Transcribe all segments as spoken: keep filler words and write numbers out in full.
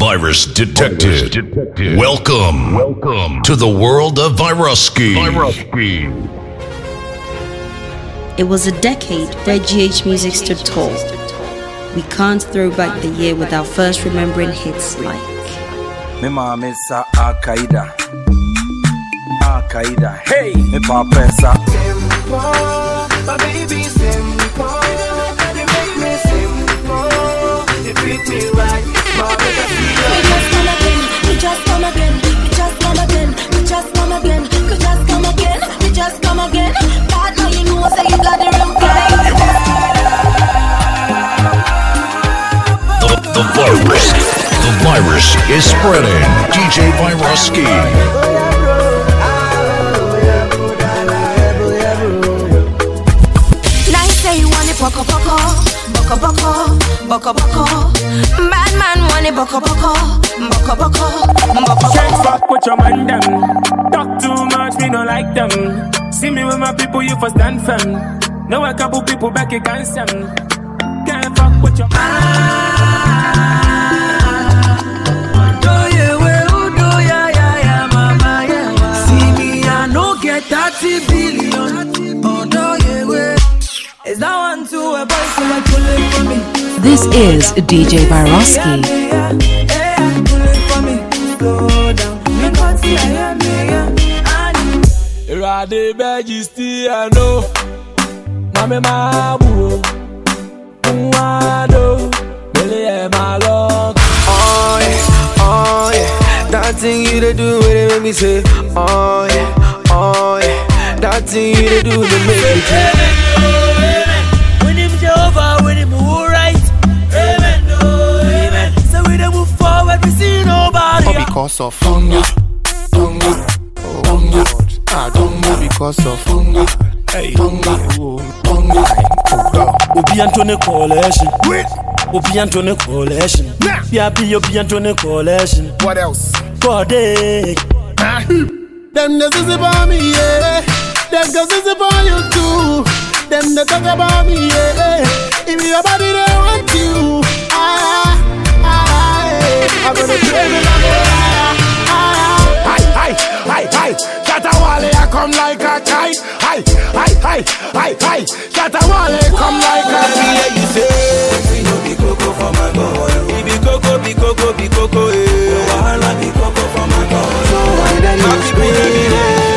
Virus detected. detected. Welcome. Welcome to the world of Viruski. Viruski. It was a decade where G H music stood tall. We can't throw back the year without first remembering hits like Me mama sa Al-Qaeda, Al-Qaeda. Hey, me papa sa Simple, my baby simple. You make me simple. You treat me right, smart as a We just come again, we just come again, we just come again, we just come again, we just come again, we just come again. God, now you know say you got the real kind. The, the virus, the virus is spreading. D J Viruski. Now you say you want it boko boko, boko boko, boko boko. Bad man want it boko boko, boko boko, boko boko. Can't fuck with your man them. Talk too much, me no like them. See me with my people, you for stand firm. Know a couple people back against them. Can't fuck with your man. thirty billion. Although you were, is that one to a boy so like pulling for me? This is D J Viruski. Rade Bejisti, I know. Mame Mabu, Mwado, Billy, my love. Oh yeah, oh yeah. That thing you to do when it make me say, oh yeah, oh yeah. That thing you to do to make me say, amen. When him Jehovah, when him alright. Amen, no, amen. So we don't move forward, we see nobody. All because of hunger, hunger, hunger. Ah, hunger because of hunger. Hey, hunger, hunger. Obi Antone Coalition. Obi Antone Coalition. Yeah, be Obi Antone Coalition. What else? Corday. Them the is about me, yeah. Them girls is about you too. Them the talk about me, yeah. If your body they want you, ah, ah, ah, I'm gonna play with my ah, hi, hi, hi, hi. Shatawale, I come like a kite. Hi, hi, hi, hi, hi. Shatawale, come like a kite. you say, we no be coco for my God. We be coco, be coco, be coco, eh. Wahala be coco for my God. So why then you scream?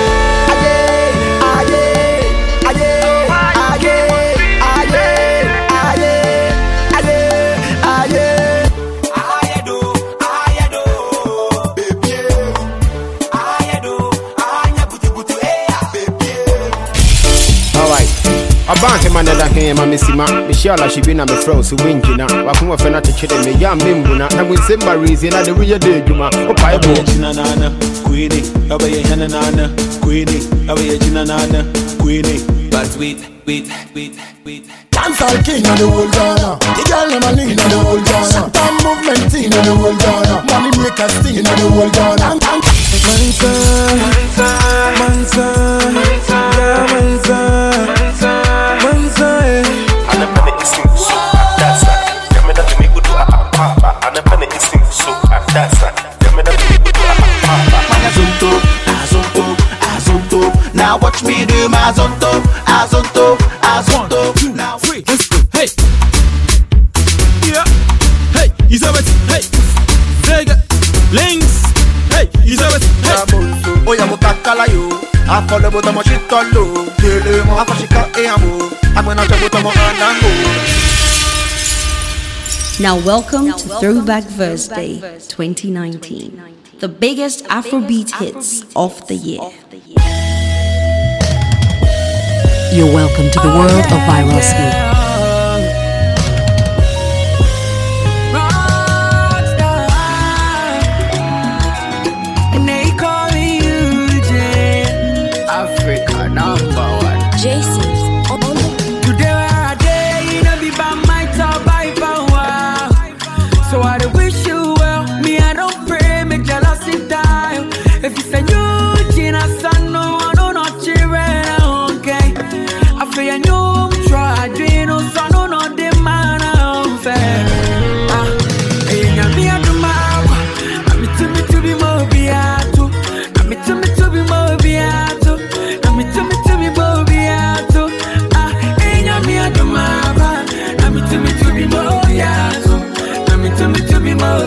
Abante manada here, my missy ma. Michelle, she been a me fro, so winking now. Wakuma fena to chit me, yam bimbuna. And with Simba reason, at the real day, Juma. Oh, I bought Nana, Queenie, away a Hanana, Queenie, away a Jinana, Queenie. But wait, wait, wait, wait. Dancehall king of the whole Ghana. The girl in my lean of the whole Ghana. Time movement team of the whole Ghana. Money makers team of the whole Ghana. Mansa, Mansa, Mansa, Mansa, Mansa, Mansa, Mansa. And the penny is sing so that's that. Them that me go do a papa. And the penny is sing so that's that. Them that me go do a papa. Azonto, azonto, azonto. Now watch me do my azonto, azonto, azonto. Now free, let's go. Hey, yeah, hey, you saw it. Hey, Sega, links. Hey, you saw it. oh yeah, mo kakala yo. I follow but I'm a shit all low. Tell mo I shika e amo. I'm gonna tell but I'm andango. Now welcome to Throwback Thursday twenty nineteen. The biggest Afrobeat hits of the year. You're welcome to the world of Viruski. Africa number one. Jason. Today I day, you know, be by my top by power. So I wish you well. Me, I don't pray, make jealousy die. If you say you, Gina, son, no, I don't know, children, okay. I feel you know, try, I dream, no,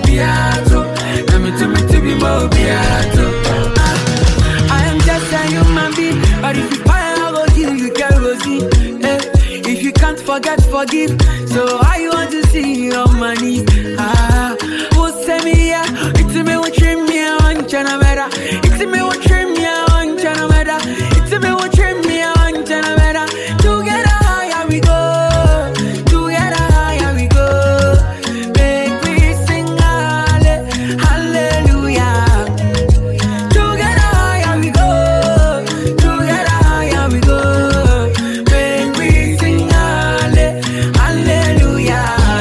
beato. Na me to me to be more beato. I am just a human being, but if you fire, I will kill you, can go see. Eh, if you can't forget, forgive. So I want to see your money. Ah, who send me here? It's me who trim me on Chanamera. It's me who trim me on Chanamera. It's me who trim me on Chanamera. Together higher we go. Together higher we go. Make we sing halle- hallelujah. Together higher we go. Together higher we go. Make we sing halle- hallelujah.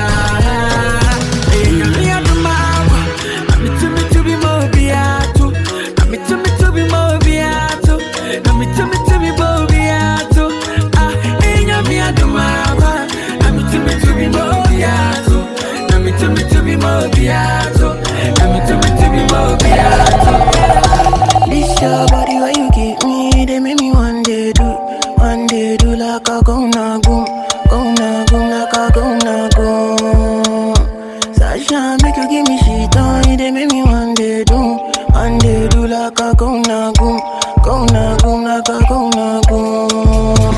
Hey, I'm here tomorrow. I'm to me to be more beato. I'm to me to be more beato. I'm to me to be more beato. Ah, hey, I'm here tomorrow. I'm to me to be more beato. I'm to me to be more beato. I'm to me to be more beato. This your body where you give me, they make me one day do, one day do like a go na boom, go na boom like a go na boom. Sasha make you give me shit on, they make me one day do, one day do like a go na boom, go na boom like a go na boom.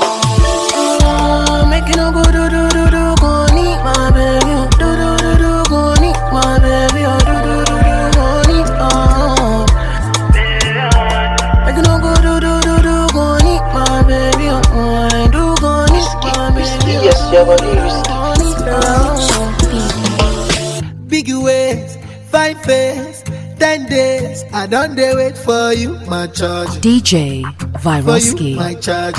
Ah, make you no go do do do do, go need my baby, oh. do do do do, go need my baby, oh. do do do do, go need, oh. Make you no go do do do do, go need my baby, oh. I do go need my baby, oh. Yes, your body risky. Go need, oh. Big ways, fine face, ten days. I don't dare wait for you, my charge. D J For you, Viroski. my charge.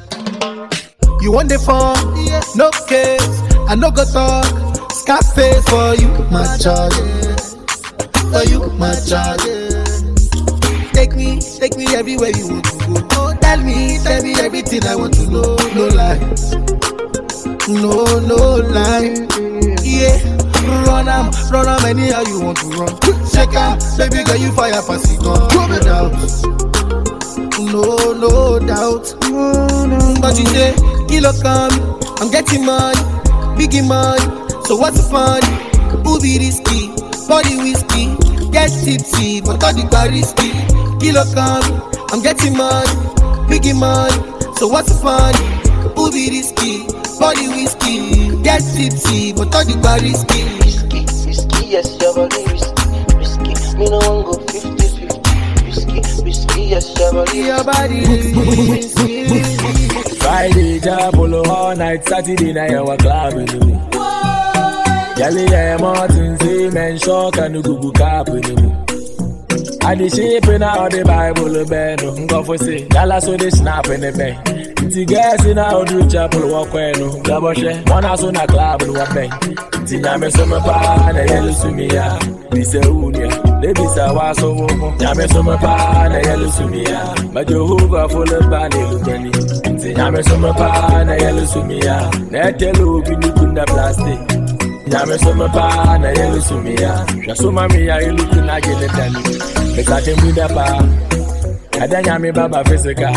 You want the phone? No case. I no go talk. Scarface for you, my charge. For you, my charge. Take me, take me everywhere you want to go. Oh, tell me, tell me everything I want to know. No lies, no, no lie. Yeah, run am, run am anyhow you want to run. Shake am, baby girl you fire pass it on. No doubt, no, no doubt. But you say, kilo come, I'm getting money, biggie money. So what's the fun? Who be risky? Body whiskey, get tipsy, but all the bar risky. Kilo come, I'm getting money, biggie money. So what's the fun? Who be risky? Body whiskey, get tipsy, but all the bar risky. Risky, risky, yes, your body risky, risky. Me no one go fifty fifty. Risky, risky, yes, your body Your body risky. Friday, Japolo all night, Saturday night, our club in the moon. Yali, I'm Martin, say, man, shock and the Google cap in the moon. I the shape in out the Bible, bed, go for say, Dallas, so they snap in the bank. The guys in our do chapel, walk when no, Gaboshe, one house on a club in one bank. Tiname summer pan, a yellow sumia, this a unia, ladies are was so warm. Yame summer pan, a yellow sumia, but you hoover full of bandy, Lucani. Tiname summer pan, a yellow sumia, net yellow, be looking the plastic. Yame summer pan, a yellow sumia, Yasuma me, I looking at it. Because I can be the bar, I then yami baba physical.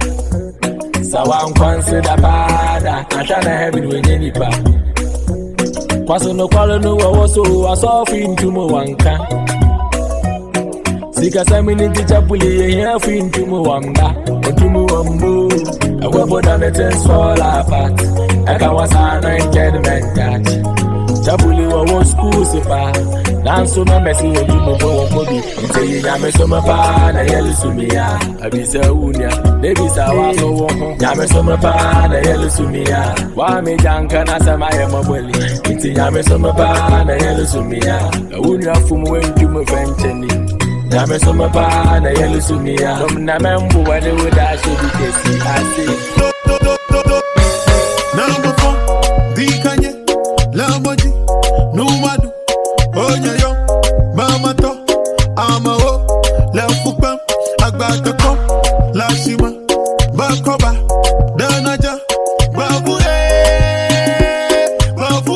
So I'm consider pada, I try to have it with any pa. Kwaso no kwalo no wo so aso fin tumo wanka. Sika samini tichapuli here fin tumo wanga. Tumo wambo. I go for down the things fall apart. I can was anointed man catch. Chapuli wo school sipa. Dance so my messy wo tumo wo kobi. Say ya me so my pa na yelu sumia. Abisa unya. Baby sa wa so wo. Ya me so my pa na yelu sumia. Wa me janka na sama ya mabweli. Iti ya me so my pa na yelu sumia. Unya fumu wentu mo fencheni. Ya me so my pa na yelu sumia. Dom na membu wa de wo da so bi kesi. I say Number four, the Kanye, Lamboji, Numadu, Onyayo, Mama To, Amao, Lafupam, Agbatako, Lashima, Bakoba, Danaja, Babu, Babu,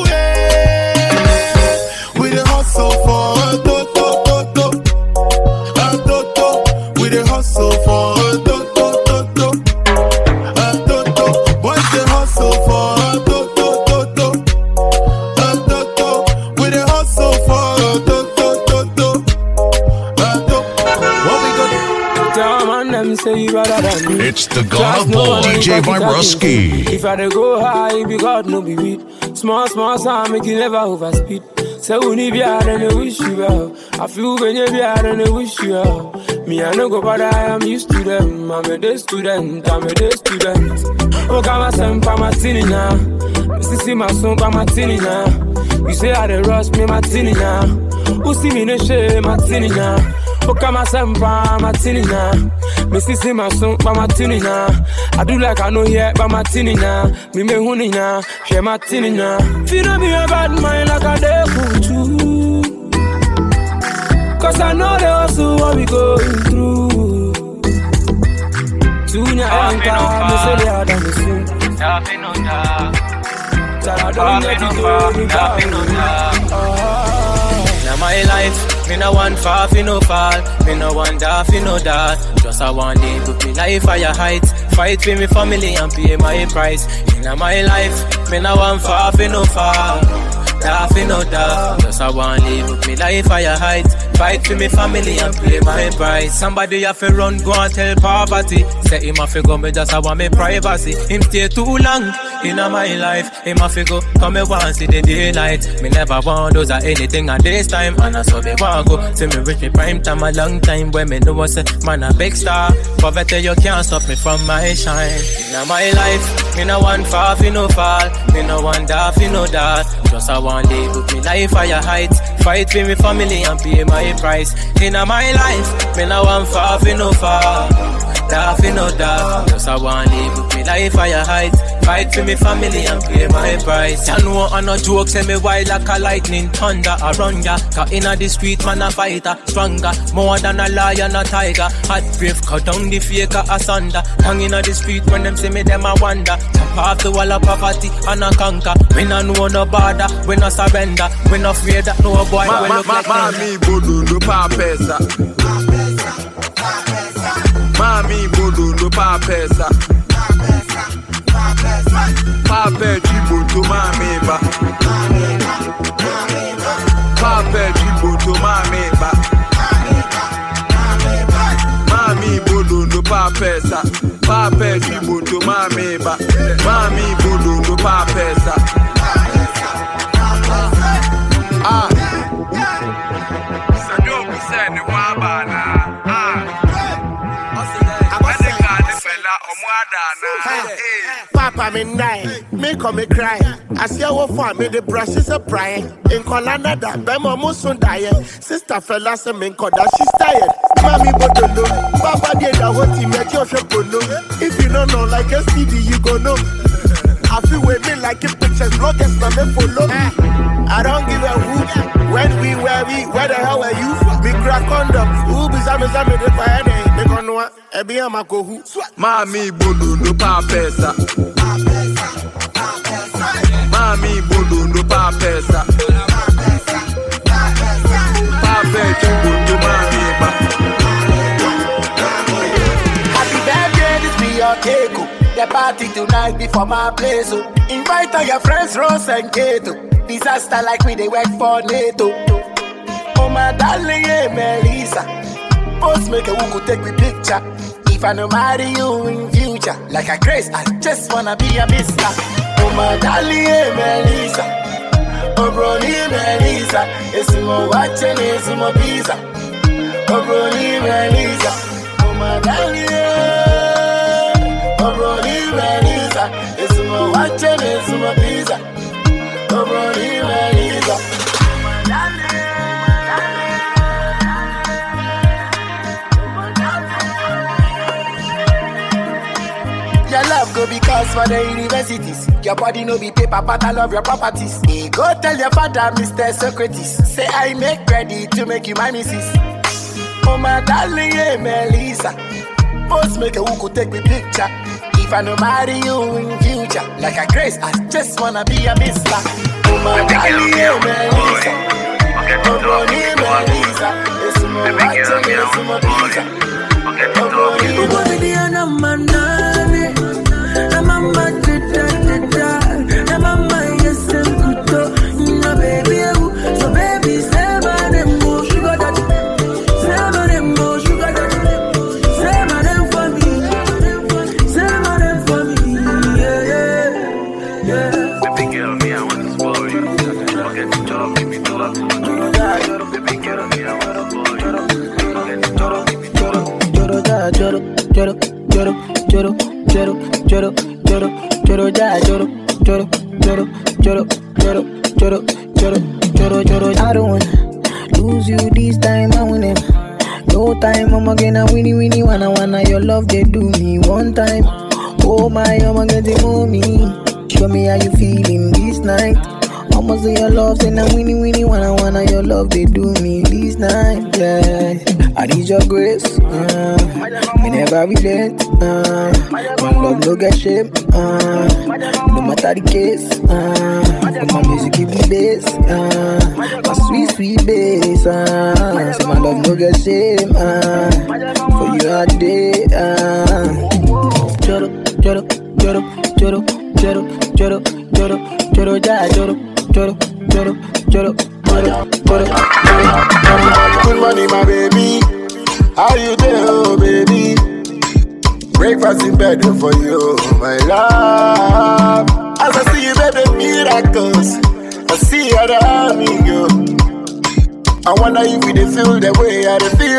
with a hustle for a toto, toto, a toto, with a hustle for a toto, toto, a toto. say you better than me. It's the God Boy, D J Viruski. If I dey go high, be God, no be weed. Small, small sound, make you never overspeed. Say we need be hard and they wish you well. I feel when you be hard and they wish you well. Me, I no go bother, I am used to them. I'm a day student, I'm a day student. Oh, come on, son, come on, tinny now. See my son, come on, tinny now. You say I dey rush me, my tinny now. Who see me no shame, my tinny now. Oh, come on, son, my tinny now. Me see my son, my tinny now. I do like I know here, but my tinny now. Me me honey now, share my tinny now. Feel me a bad mind like I dey put you. Cause I know they also what we going through. Tunya anka, me say they are done the same. Nothing on that. I don't get it going, nothing on that. Now my life, me no want far, fi no fall. Me no want that, fi no that. Just I want to put me life higher heights. Fight for me family and pay my price. In my life, me no want far, fi no fall. That fi no that. Just I want to live me life higher heights. Fight for me family and pay my price. Somebody have to run, go and tell poverty. Say him have to go, me just I want me privacy. Him stay too long in my life. Him have to go, come me want see the daylight. Me never want those or anything at this time. And I saw me want go. See me reach me prime time a long time. When me know I say, man a big star. Poverty you can't stop me from my shine. In my life, me no want far, fi no fall. Me no want that, fi no that. Just I want live with me life higher heights. Fight for me family and pay my price. In my life, me no want far, fi no fall. That fi no that. Just I want live with me life higher heights. Fight for me family and pay my price. You know I no joke, say me wild like a lightning thunder around ya. Cause inna the street man a fighter, stronger, more than a lion a tiger. Hot brave, cut down the faker asunder. Hang inna the street when them see me them a wonder. Jump off the wall of poverty and a conquer. We no know no border, we no surrender. We no afraid that no boy ma, will ma, look ma, like Mami bodo no pa pesa. Mami bodo no pa pesa. Pape jibo to mami ba. Pape jibo to mami ba. Mami bodo no pa pesa. Pape jibo to mami ba. Mami bodo no pa pesa. Ah. Sanyo kusene wabana. Ah. Papa me nine, me come me cry. I see how far me the brushes a prying. In Colorado, Bema Musun dying. Sister fella say me koda she's tired. Mami bodolo, Papa did that what he made your shop no. If you don't know like a C D, you go know. I feel with me like a pictures, bloggers na me follow. I don't give a hoot. When we where we, where the hell are you? Me crack condoms. Who be zame zame the fire day? Me konwa, ebi amako who? Mami bodo no pa pesa. Mami bodo no pa pesa. Pape jibo to mami ba. Happy birthday, this be your cake. The party tonight before my place. Oh. Invite all your friends, Rose and Kato. Disaster like we they work for NATO. Oh my darling, yeah, Melissa. Post make a who could take me picture. If I no marry you in future, like a grace, I just wanna be a mister. Oh my darling, yeah, Melissa. Oh brony, Melissa. It's more watching, it's more pizza. Oh brony, Melissa. Oh my darling, yeah. Oh brony, Melissa. It's more watching, it's more pizza. Oh brony, Melissa. Oh my darling. Your love go because for the universities. Your body no be paper, but I love your properties. Hey, go tell your father, Mister Socrates. Say I make ready to make you my missus. Oh my darling, yeah, Melissa. Post make a who could take me picture. If I no marry you in future, like a grace, I just wanna be a mister. Oh my darling, yeah, Melissa. Oh brony, Melissa. It's more watching, it's more pizza. Oh brony, Melissa. So baby, say my name, sugar daddy. Say my name, sugar daddy. Say my name for me. choro, choro, choro, ja, choro, choro, choro, choro, choro, choro, choro, choro, choro. I don't wanna lose you this time, I win him. No time, I'm again, winnie, winnie, wanna, wanna. Your love, they do me one time. Oh my, I'm getting mommy. Show me how you feeling this night. I'ma say your love, say now winnie, winnie, wanna, wanna. Your love, they do me this night, yeah. I need your grace, uh, me never relent, uh, my love no get shame, uh, no matter the case, uh, my music keep me bass, uh, my sweet, sweet bass, uh, so my love no get shame, uh, for you all day, uh, choro, choro, choro, choro, choro, choro, choro, choro, ja, choro, choro, choro, choro, choro, choro, choro. Good morning, my baby. How you doing, oh, baby? Breakfast in bed for you, my love. As I see you, baby, miracles. I see how the army go. I wonder if you dey feel the way I dey feel.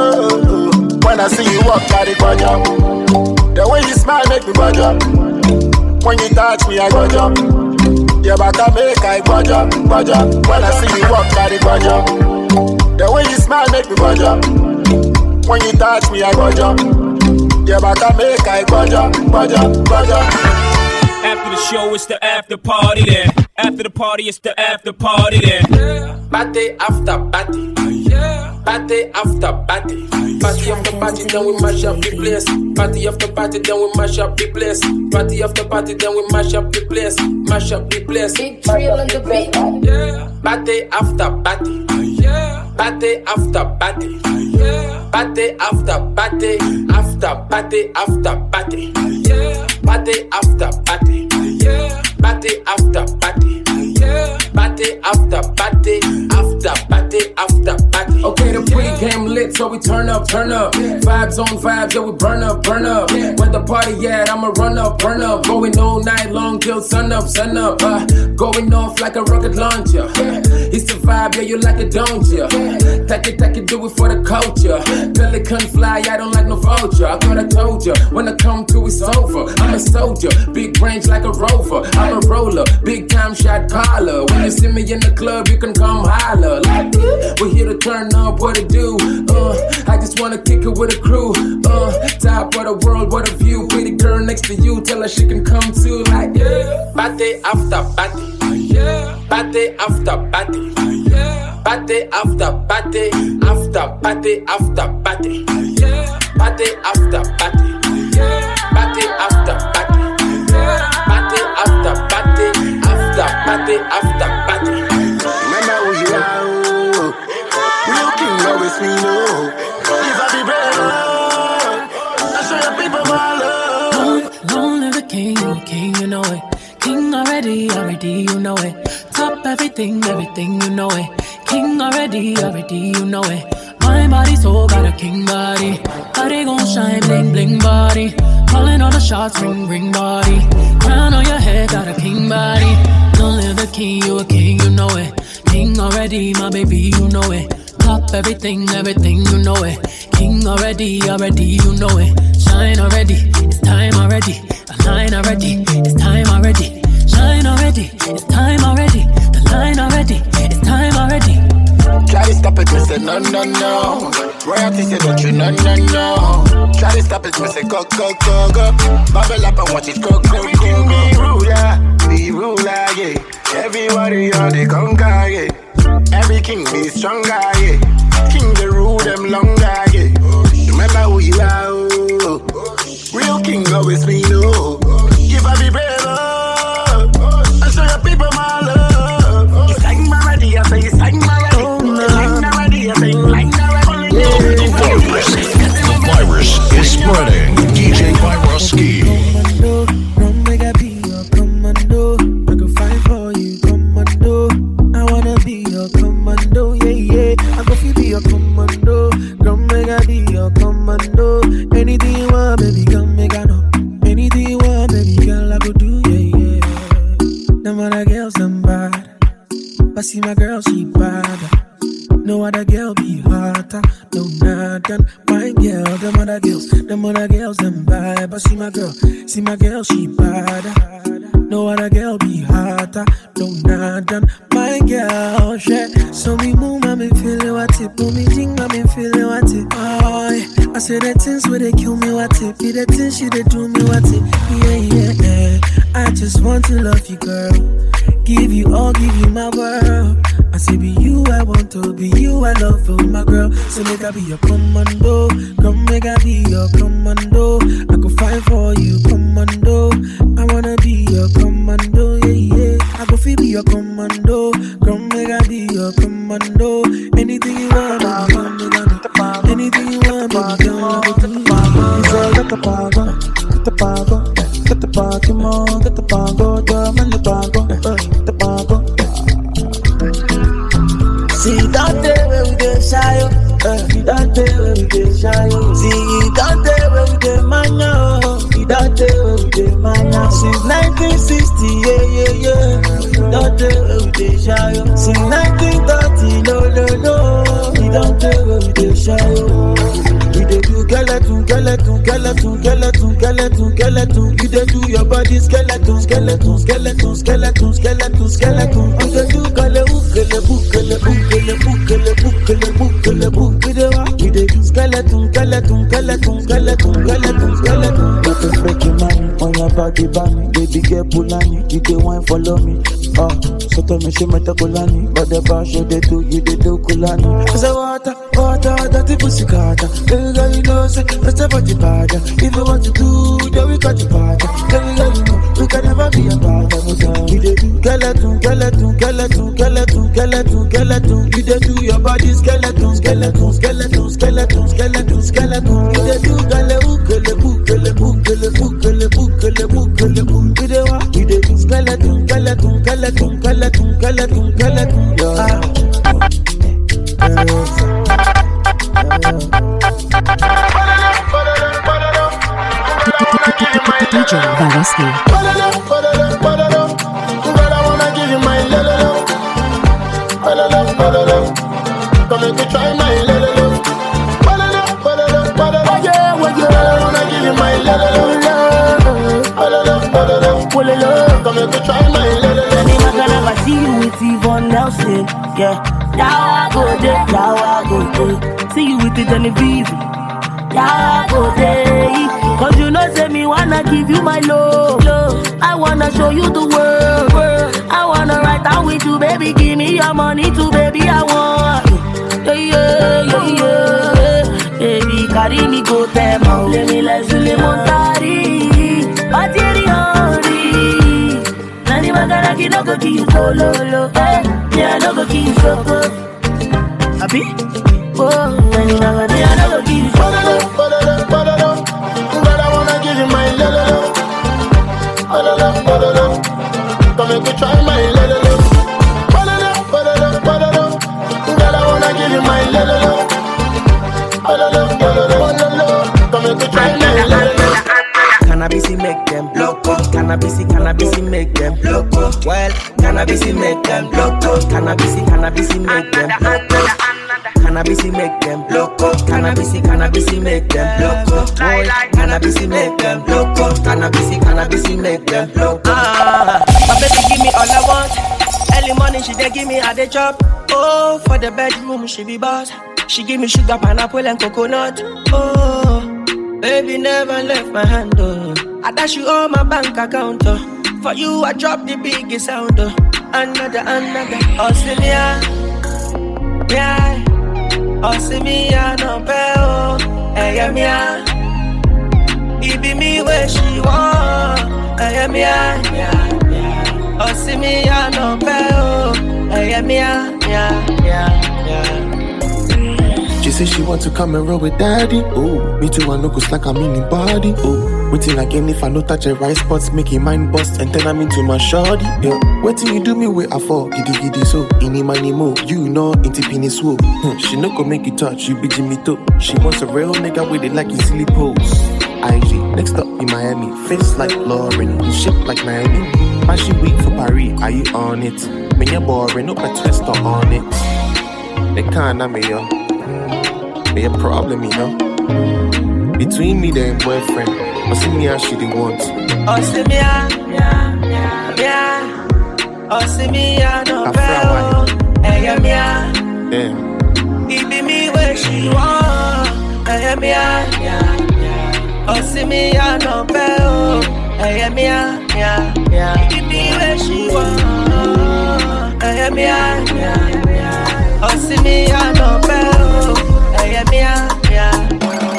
Oh, when I see you walk, I dey go jump. The way you smile make me go jump. When you touch me, I go jump. Your back I make I go jump, go jump. When I see you walk, I dey go jump. The way you smile make me go jump. When you touch me, I go jump. Your back I make I go jump, go jump, go jump. After the show, it's the after party there. After the party, it's the after party there. Party after party. Party after party. Party after party, then we mash up the place. Party after party, then we mash up the place. Party after party, then we mash up the place. Mash up the place. Big trail on the beat. Party after party. Party after party. Party after party. After party after party. Party after party. Party after party. Party after party. After party after party. Okay, the pre-game lit, so we turn up, turn up. Vibes on vibes, yeah, we burn up, burn up. Where the party at, I'ma run up, burn up. Going all night long till sun up, sun up. Uh, going off like a rocket launcher. It's the vibe, yeah, you like it, don't ya? Take it, take it, do it for the culture. Pelican fly, I don't like no vulture. I thought I told ya, when I come to it's over. I'm a soldier, big range like a rover. I'm a roller, big time shot caller. When you see me in the club, you can come holler. Like, we're here to turn up, what to do? Uh, I just wanna kick it with a crew. Uh, top of the world, what a view. Pretty girl next to you, tell her she can come too. Like, yeah. Party after party. Party after party. Party after party. After party after party. Party after party. Party after party. Party after party. After party after party. Remember who you are. Real king always me know. If I be brave, I show your people my love. Long live the king, you a king, you know it. King already, already, you know it. Top everything, everything, you know it. King already, already, you know it. My body so got a king body. Body gon' shine, bling, bling body. Calling all the shots, ring, ring body. Crown on your head, got a king body. Long live the king, you a king, you know it. King already, my baby, you know it. Top everything, everything, you know it. King already, already, you know it. Shine already, it's time already. Line already, it's time already. Shine already, it's time already. The line already, it's time already. Try to stop it, me say no, no, no. Royalty say don't you, no, no, no. Try to stop it, me say go, go, go, go. Bubble up and watch it go, go, go, go. Be ruler, be ruler, yeah. Everybody on the conga, yeah. Every king be stronger, yeah. King the rule them longer, yeah. Remember who you are, oh. Real king always me know. If I be brave, oh, I show your people my love. It's like my ready, I say it's like my ready. It's like my ready, I say it's like my ready. The virus, the virus is spreading. D J Viruski. Run, make I be your commando. I can fight for you, commando. I wanna be your commando, yeah, yeah. I go feel girl be hotter, no nothing. My girl, them other girls, them other girls, them vibe. But see my girl, see my girl, she bad. No other girl be hotter, no nothing. My girl, shit. So me move, I me feeling what it. Put me ding, I me feeling what it. Oh, yeah. I say the things where they kill me what it. Be the things she they do me what it. Yeah, yeah, yeah. I just want to love you, girl. Give you all, give you my world. I say be you, I want to be you, I love you, my girl. So make I be your commando. Come make I be your commando. I go fight for you, commando. I wanna be your commando, yeah, yeah. I go feel be your commando. Come make I be your commando. Anything you want, baby, come make I do. Anything you want, baby, come make I do. So get the power, get the power, get the power, come on, get the power, come and the power, get the power. See that day where we get shy, uh, see that day where we get shy. See that day where we get mania, see that day where we get mania. Since nineteen sixty, yeah, yeah, yeah. That day where we get shy. Since nineteen thirty, no, no, no. See that day where we get shy. We dey do skeleton, skeleton, skeleton, skeleton, skeleton, skeleton. You dey do your body skeleton, skeleton, skeleton, skeleton, skeleton, skeleton. You dey do kale ukele bukele bukele bukele bukele bukele bukele. We dey do skeleton, skeleton, skeleton, skeleton, skeleton, skeleton. Got to break your money on your body, body. Baby girl pulani, you dey wine follow me. Oh, so tell me she meta kulani, but the bar show they do, you dey do kulani. Cause I water, water, dirty pussy carter. Baby girl, you know, say, let's have a bad. If you want to do, then we got you bad. Baby girl, you know, we can never be a bad. You dey do skeleton, skeleton, skeleton, skeleton, skeleton, skeleton. You dey do your body skeleton, skeleton, skeleton, skeleton, skeleton, skeleton. You dey do kale ukele bukele bukele bukele bukele bukele bukele. You dey what? You dey do skeleton, skeleton, skeleton, skeleton, skeleton, skeleton. Yeah. D J Varoski. Come make me try my lele love. Oh yeah, well yeah, I wanna give you my lele love. Come make me try my lele love. I can never see you with Yvonne Nelson, yeah. Now I go there, now I go there. See you with the Genevieve, now I go there. Cause you know say me wanna give you my love, love. I wanna show you the world, world. I wanna ride down with you, baby. Give me your money too, baby. I want yeah, yeah, yeah, yeah. Baby, carry me go them out. Let me let you live on Tari. Batiri honey. Nani magaraki no go kill pololo. Eh, yeah, no go kill shoko. Abi? Oh, nani magaraki no go kill pololo, pololo, pololo. Girl, I wanna give you my lolo. Pololo, pololo. Come make me try my lolo. Pololo, pololo, pololo. Girl, I wanna give you my lolo. Pololo, pololo, pololo. Come make me try my lolo. Cannabis make them loco. Cannabis, cannabis make them loco. Well, cannabis make them loco. Cannabis, cannabis make them loco. Cannabis make them loco. Cannabis, cannabis make them loco. Boy, cannabis make them loco. Cannabis, cannabis make them loco. Ah, my baby give me all I want. Early morning she dey give me a day job. Oh, for the bedroom she be boss. She give me sugar, pineapple and coconut. Oh, baby never left my hand. Oh, I dash you all my bank account. Oh, for you I drop the biggest sound. Oh, another, another. Oh, Celia, yeah. Oh, see me, I no pay, oh, hey, yeah, me, it be me where she want, hey, yeah, me, yeah. Oh, see me, I no pay, oh, hey, yeah, me, yeah, yeah, yeah. She say she want to come and roll with daddy. Oh, me too, I know cause like I'm in the body. Oh, waiting again if I no touch a right spots, make it mind bust and turn I'm into my shawty. Yeah, waiting you do me wait I fall, giddy giddy so. Any money move, you know, into penny swoop. Hmm, she no go make you touch, you be Jimmy too. She wants a real nigga with it like his silly pose. I G, next up in Miami, face like Lauren, you shape like Miami. Fashion week for Paris, are you on it? When you're boring, no a twister on it. They can't have me, yo. Be a problem, you know. Between me and boyfriend, I see me how she the want. Oh, see me, yeah, yeah, yeah. Oh, see me, yeah, no bell. Hey, yeah, yeah. Yeah. It be me where she want. Hey, yeah, yeah, yeah. Oh, see me, yeah, no bell. Hey, yeah, yeah, yeah. It be me where she want. Hey, yeah, yeah, yeah. Oh, see me, yeah, no bell. Hey, yeah, yeah.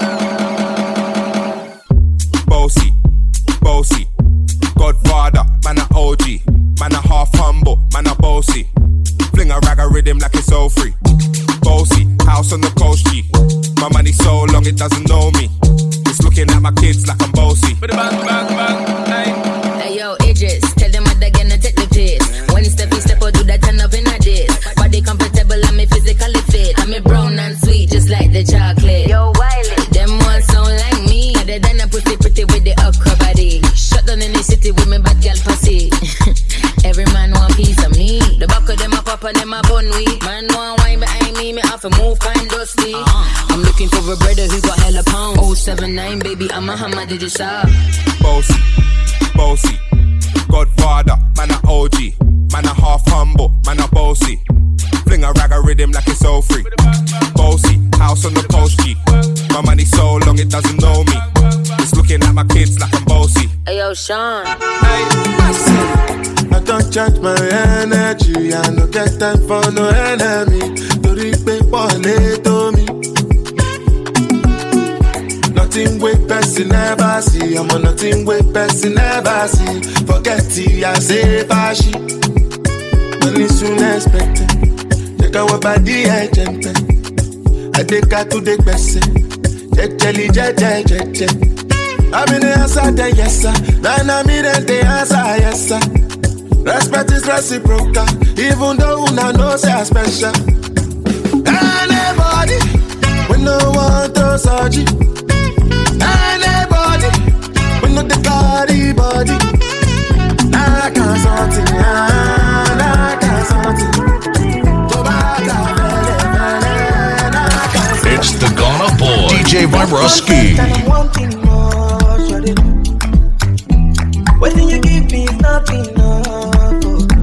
Bossy, bossy, Godfather, man a O G, man a half humble, man a bossy. Fling a rag a rhythm like it's all free. Bossy, house on the coast G. My money so long it doesn't know me. It's looking at my kids like I'm bossy. Bang, bang, bang, hey yo, Idris, tell them what they're gonna take the piss. When step you step out, do that turn up in a diss. Body comfortable, I'm physically fit. I'm a brown and sweet, just like the chocolate. Yo, Wiley, them ones sound like me. Other than a pussy pretty with the upper body. Shut down in the city with me bad girl pussy. Every man want piece of me. The back of them a pop and them a bun weed. Man want wine behind me, me have to move kind dusty. Uh-huh. I'm looking for a brother who got hella pounds. oh seven nine, baby, I'm a hammer, did you saw? Bossy, bossy, Godfather, man a O G, man a half humble, man a bossy. Fling a rag a rhythm like it's all free. Bossy, house on the coast G. My money so long it doesn't know me. It's looking at my kids like I'm bossy. Hey yo, Sean. I don't charge my energy. I no get time for no enemy. To repay for to me. Nothing with person never see. I'm on nothing with person never see. Forget it, I say bashi. Money soon expected. Take our body agent. I take her to the person. Check jelly, check, check, check, check. I'm in the answer, then yes sir. Then I'm in the answer, yes sir. Respect is reciprocal, even though una know say I special. Anybody, we no want to surgery. Anybody, we no the body body. I can't something, I can't something. It's the Ghana boy, D J Viruski. What do you give me is not enough.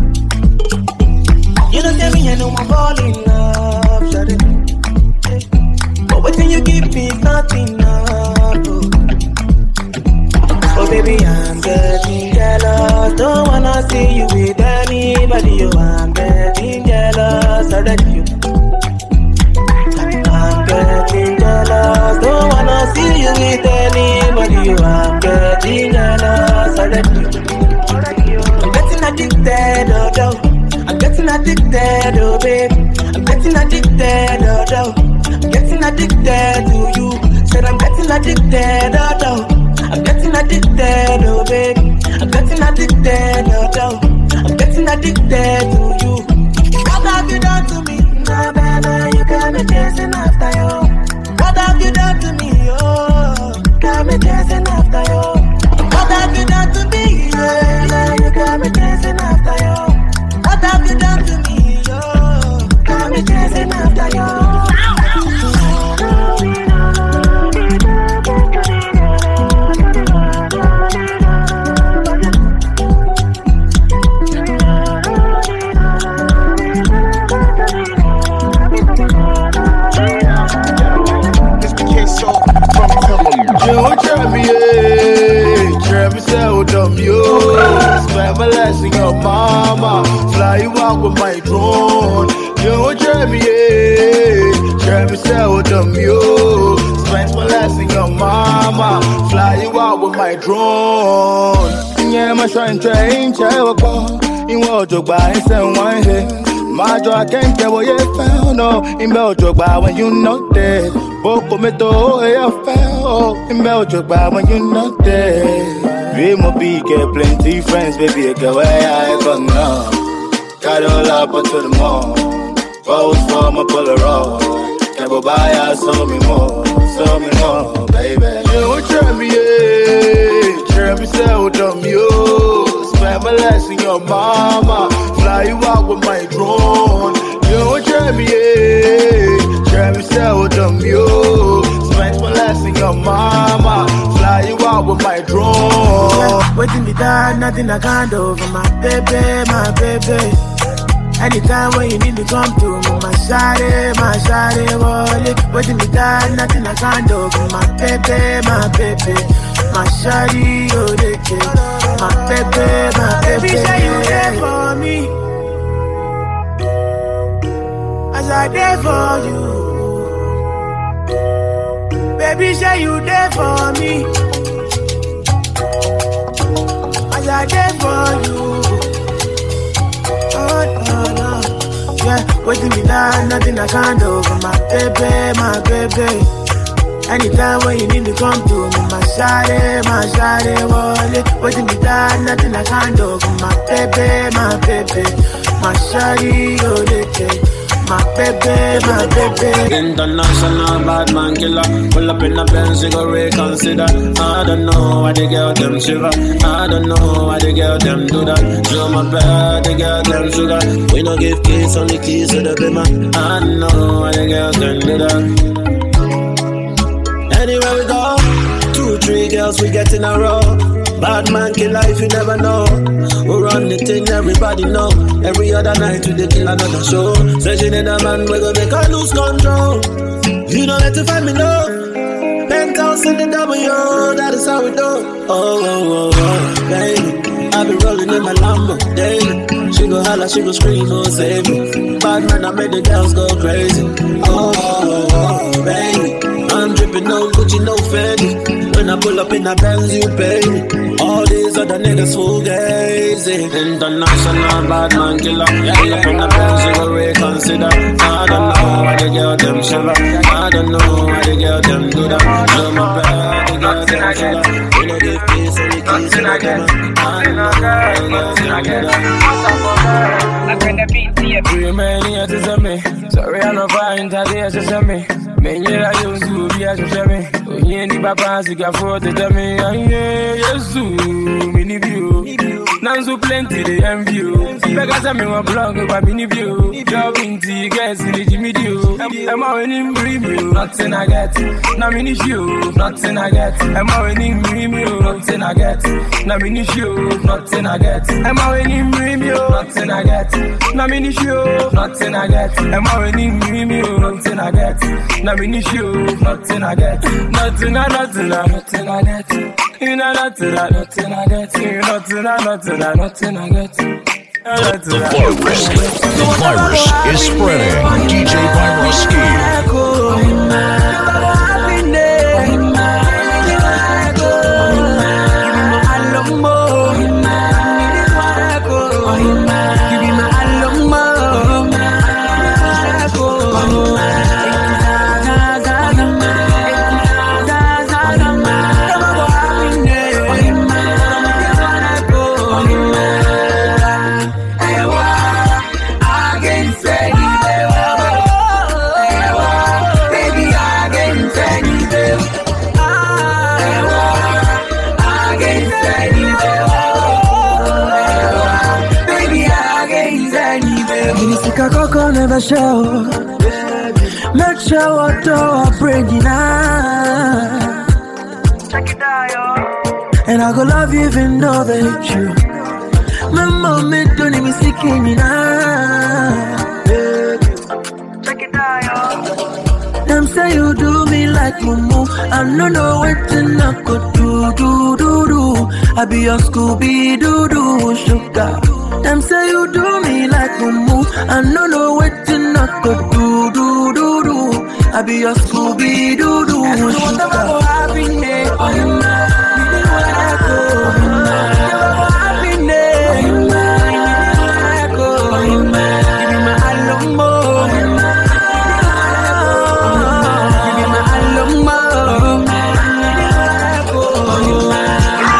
You don't tell me I know I'm falling in love, shawty. But what do you give me is not enough. Oh baby, I'm getting jealous. Don't wanna see you with anybody. Oh, I'm getting jealous of you. I'm getting jealous. Don't wanna see you with anybody. Oh, I'm getting jealous of you. I'm getting addicted, oh, oh. I'm getting addicted, oh, babe. I'm getting addicted, oh, oh. I'm getting addicted to you. Said I'm getting addicted, oh, oh. I'm getting addicted, oh, babe. I'm getting addicted, oh, oh. I'm getting addicted to you. What have you done to me? Nah, baby, you got me chasing after you. What have you done to me, oh? Got me chasing after you. What have you done to me, yeah? You got me chasing after you. What have you done to me, oh? Got me chasing after you. Yo, try me, yeah. Try me, say, oh, dumb, yo. Spend my last in your mama. Fly you out with my drone. Yo, try me, yeah. Try me, say, oh, dumb, yo. Spend my last in your mama. Fly you out with my drone. Yeah, my shrine train, try what go. In what you buy, send one here. My joy, I can't tell what you found. No, in Belgium, when you know that. Boko me to ya fell in Belgium, when you not there. We mo be get plenty friends, baby. Go where I go now. Got all up to the mall. Rose for my Polaroid. Can't go buy us, show me more, show me more, baby. You try me, yeah. Try me, say, oh, dumb, you. Spend my last in your mama. Fly you out with my drone. You try share me, yeah. Share me, share with them, yo. Spend my last in your mama. Fly you out with my drone. Waiting me down, nothing I can't do for my baby, my baby. Anytime when you need to come to me, my shawty, my shawty, wallet. Waiting me down, nothing I can't do for my baby, my baby. My shawty, oh, they care. My baby, my baby. Baby, say you there for me. As I there for you. Baby, say you there for me. As I there for you. Oh, no, no. Yeah, waiting me down, nothing I can't do for my baby, my baby. Anytime when you need to come to me, my shawty, my shawty, wallet. Waiting me down, nothing I can't do for my baby, my baby. My shawty, oh, they take. My baby, my baby. International bad man killer. Pull up in a Benz, you go reconsider. I don't know why the girl them shiver. I don't know why the girl them do that. Show my bed, the girl them sugar. We don't give keys, only keys to the bimmer. I don't know why the girls them do that. Anywhere we go, two, three girls we get in a row. Bad man kill life, you never know. We run the thing, everybody know. Every other night we dey kill another show. Searching in a man, we gon' make her lose control. You don't let to find me love. Penthouse in the W, that is how we do. Oh, oh, oh, oh, baby. I be rolling in my Lambo daily. She go holla, she go scream, oh, save me. Bad man, I made the girls go crazy. Oh, oh, oh, baby. I'm dripping no Gucci, no Fendi. When I pull up in a Benz, you pay me. All these other niggas fugazi. International bad man killer. Pull up in a Benz, you go reconsider. I don't know why the girl them shiver. I don't know why the girl them do that. Show my bad, the girl them shiver. We don't give peace, only keys to the game. I don't know why the girl them do that. I bring the beat to you. Three men here to see me. Sorry, I'm not fine, today to see me. Menyera yosu bi asheme oyin ni baba siga for the tell aye yesu mini bio nanzo plenty dey envy you because me one blog about mini bio job inti guys in the video am I winning premium nothing I get na mini show nothing I get am I winning premium nothing I get na mini show nothing I get am I winning premium nothing I get na mini show nothing I get am I winning premium nothing I get na mini show, nothing I get, nothing I, nothing I, nothing I get. You know nothing I, nothing I get. You nothing I, nothing I, nothing I get. The, the virus, the virus is spreading. D J Viruski. Coco never show. Make sure what do I bring you now. Check it out, yo. And I go love you even though they hate you. My mommy don't even see me now. Check it out, yo. Them say you do me like mumu. I don't know what to knock or do, do, do, do. I be your Scooby Doo Doo sugar. Them say you do me like mumu. I don't know what to knock or do, do, do, do. I be your Scooby Doo Doo sugar. Whatever go happiness, oh you man, you need what I go, oh you man. Whatever go happiness, oh you man, you need what I go, oh you man. Give me my alumbo, oh you man. Give me my alumbo, oh you man. You need what I go, oh you man.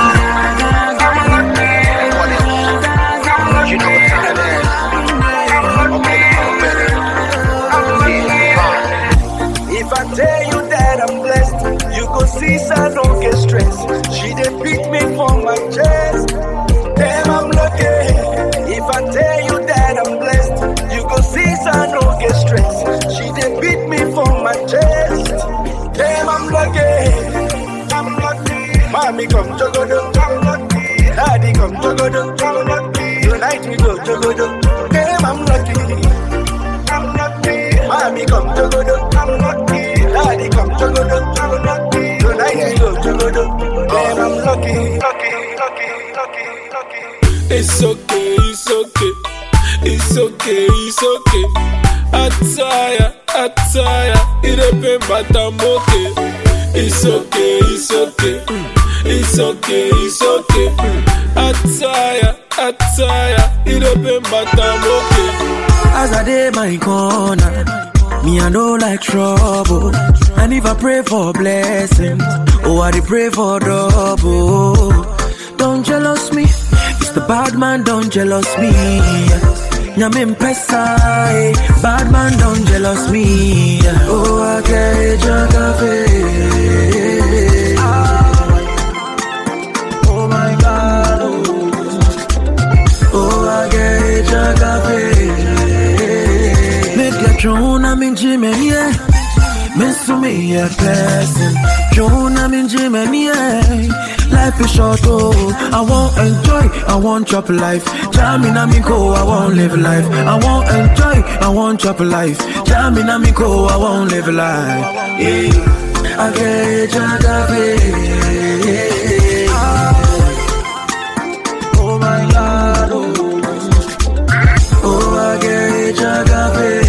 If I tell you that I'm blessed, you go see I don't get stressed. She done beat me for my chest. Damn, I'm lucky. If I tell you that I'm blessed, you go see I don't get stressed. She did beat me for my chest. Damn, I'm lucky. I'm lucky. Mommy come jogodo, I'm lucky. Daddy come jogodo, I'm lucky. Tonight we go jogodo. Damn, I'm lucky. I'm lucky. Mommy come jogodo, I'm lucky. Daddy come jogodo, I'm lucky. Tonight we go jogodo. Damn, I'm lucky. Lucky, lucky, lucky, lucky. It's okay, it's okay. It's okay, it's okay. Attire, attire. It a pain, but I'm okay. It's okay, it's okay. It's okay, it's okay. Attire, attire. It a pain, but I'm okay. As I did my corner, me I know like trouble. And if I pray for blessings, oh I dey pray for double. Don't jealous me, it's the bad man. Don't jealous me. Nyamin pesa, bad man. Don't jealous me. Oh I get your cafe. Oh my God. Oh, oh I get your cafe. Joan, in Jimmy, yeah. Miss me a person. Joan, in Jimmy, yeah. Life is short, oh. I won't enjoy, I won't chop life. Jamming on me go, I won't live life. I won't enjoy, I won't chop life. Jamming on me go, I won't live life. Yeah. I get your yeah. Oh my God, oh. Oh, I get your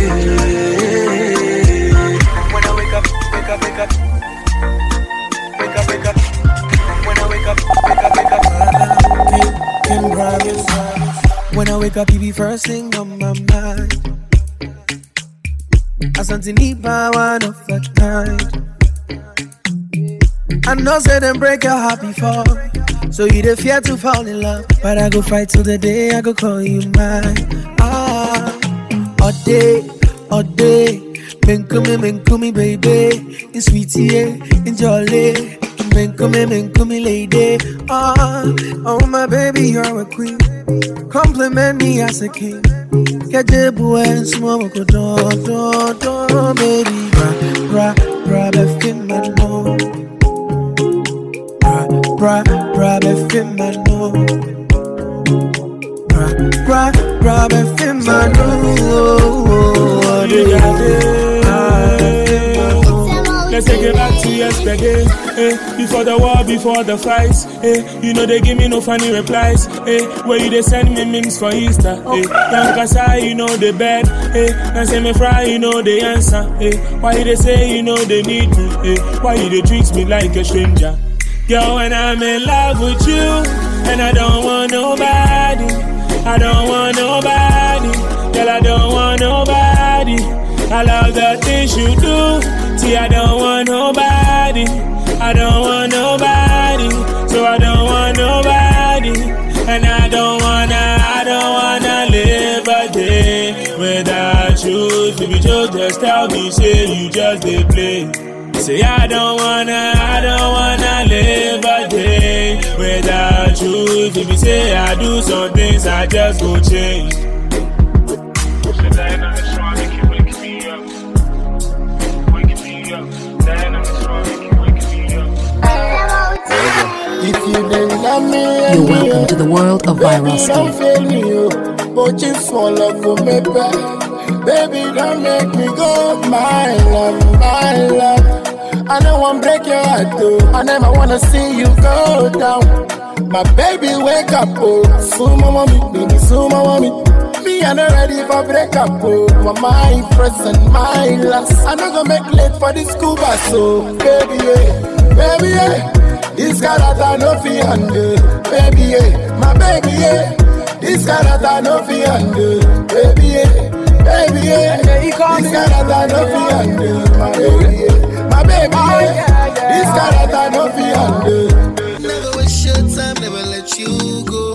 When I wake up, you be first thing on my mind. I something need by one of that kind. I know say them break your heart before, so you dey fear to fall in love. But I go fight till the day I go call you mine. Ah, all day, all day. Menkumi, menkumi, baby. In sweetie, in jolly. Menkumi, menkumi, lady. Ah, oh my baby, you're a queen. Compliment me as a king. Get the boy and small go do do do, baby. Bra bra bra, befim my no. Bra bra bra, befim my no. Bra bra bra, befim my no. You got it. Let's take it back to yesterday. Eh, before the war, before the fights. Eh, you know they give me no funny replies. Eh, where you they send me memes for Easter. Eh, young Kasa, you know they bad. Eh, and say me fry, you know they answer. Eh, why they say you know they need me. Eh, why you they treat me like a stranger. Girl, when I'm in love with you, and I don't want nobody. I don't want nobody. Girl, I don't want nobody. I love the things you do. See, I don't want nobody. I don't want nobody. So I don't want nobody. And I don't wanna, I don't wanna live a day without you. If you just, just tell me, say you just they play. Say I don't wanna, I don't wanna live a day without you. If you say I do some things, I just go change. If you didn't love me, You're welcome to the world of Viral Steve. But you follow for me back. Baby, don't make me go, my love, my love. I don't want to break your heart, though. I never want to see you go down. My baby, wake up, oh. Sumo mommy, baby, sumo mommy. Me, I'm not ready for breakup, oh. My present, my last. I'm not gonna make late for this school bus, so baby, yeah, baby, yeah. This character no fi handle, baby, yeah, my baby, yeah. This character no fi handle, baby, yeah, baby, yeah. This character no fi handle, my baby, yeah, my baby, yeah. This character no fi handle. Never waste your time, never let you go.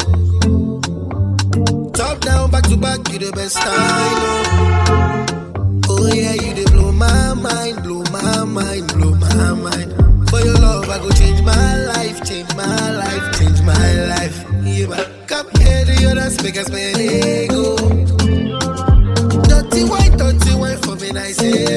Top down, back to back, you the best I know. Oh yeah, you dey blow my mind, blow my mind, blow my mind. For your love, I go change my life, change my life, change my life. Yeah, but come here to your dance, make us play Lego. Dirty white, dirty white for me, I say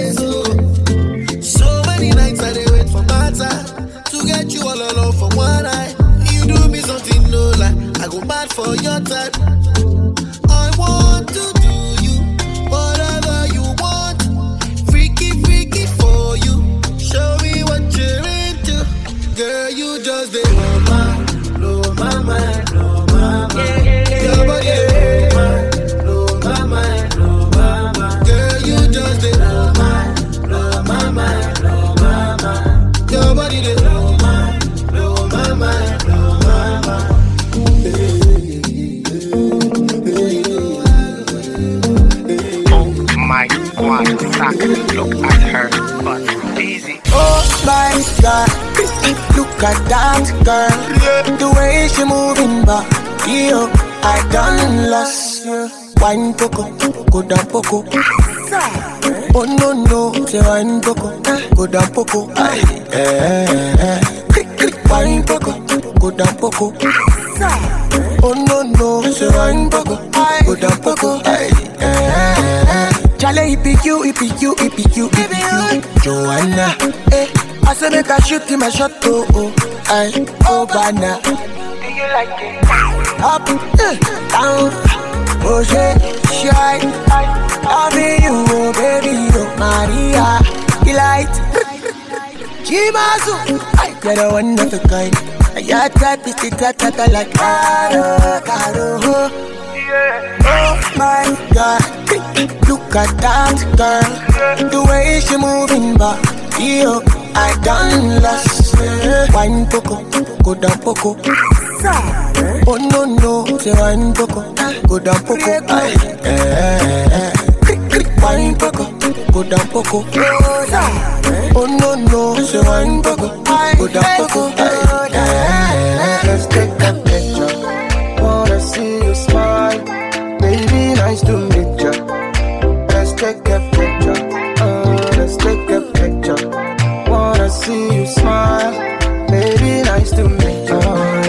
at that girl, the way she moving back, yo, I done lost. Wine poco, go down poco. Oh no no, say wine poco, go down poco. Aye, eh, eh. Wine poco, go down poco. Oh no no, say wine poco, go down poco. Aye, eh, eh. Chale, it be you, it be you, it be you, it be you, Joanna. Eh, I say make a shoot in my shot, oh oh, aye, oh banana. Do you like it? Up, eh, down, oh shit, shy. Loving you, oh baby, oh Maria, delight. Chimazu, you're the one of a kind. Your type is the tata like Caro, Caro. Oh my God, look at that girl, the way she moving back. Yo, I done lost. Wine poco, go down poco. Oh no no, say wine poco, go down poco. Aye, eh, eh. Wine poco, go down poco. Oh no no, say wine poco, go down poco. Aye, eh, eh. Let's take a picture. Wanna see you smile, baby. Nice to meet ya. Let's take a picture. Uh, let's take a picture. Wanna see you smile, baby. Nice to meet ya.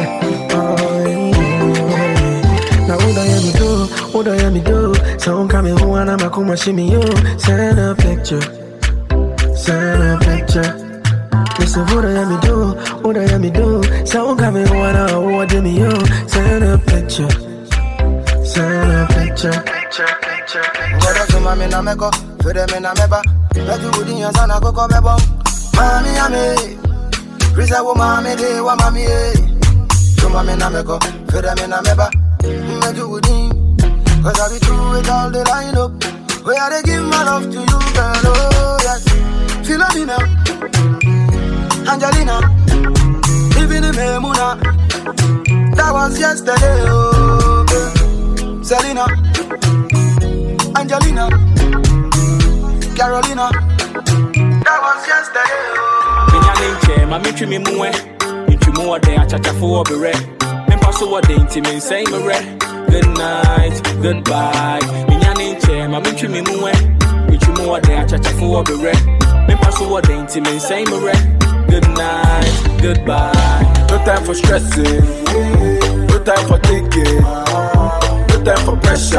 Now what I am do, what I am do. So come here, one I'm a come shimmy you. Send a picture, send a picture. Listen, what I am do, what I am do. So come here, one I want to me you. Send a picture, send a picture, picture, picture. Gotta do my mina meko, for them in a meba. Let you with your son, I go come back. Mommy, I'm a Risa woman, me day, wa mommy. So my mina meko, for them in a meba. Let you with him. Cause I be through with all the line up. Where I give my love to you, girl, oh yes. Philomena, Angelina, even in Memuna. That was yesterday, oh girl. Selena, Angelina, Carolina. That was yesterday, oh. Minyaninche, mami chimi muwe. Inchumu wade achacha for bere. Mempaso wade intime say mere. Good night, goodbye. Minyaninche, mami chimi muwe. Inchumu wade achacha for bere. Mempaso wade intime say mere. Good night, goodbye. No time for stressing, no time for thinking, no time for pressure.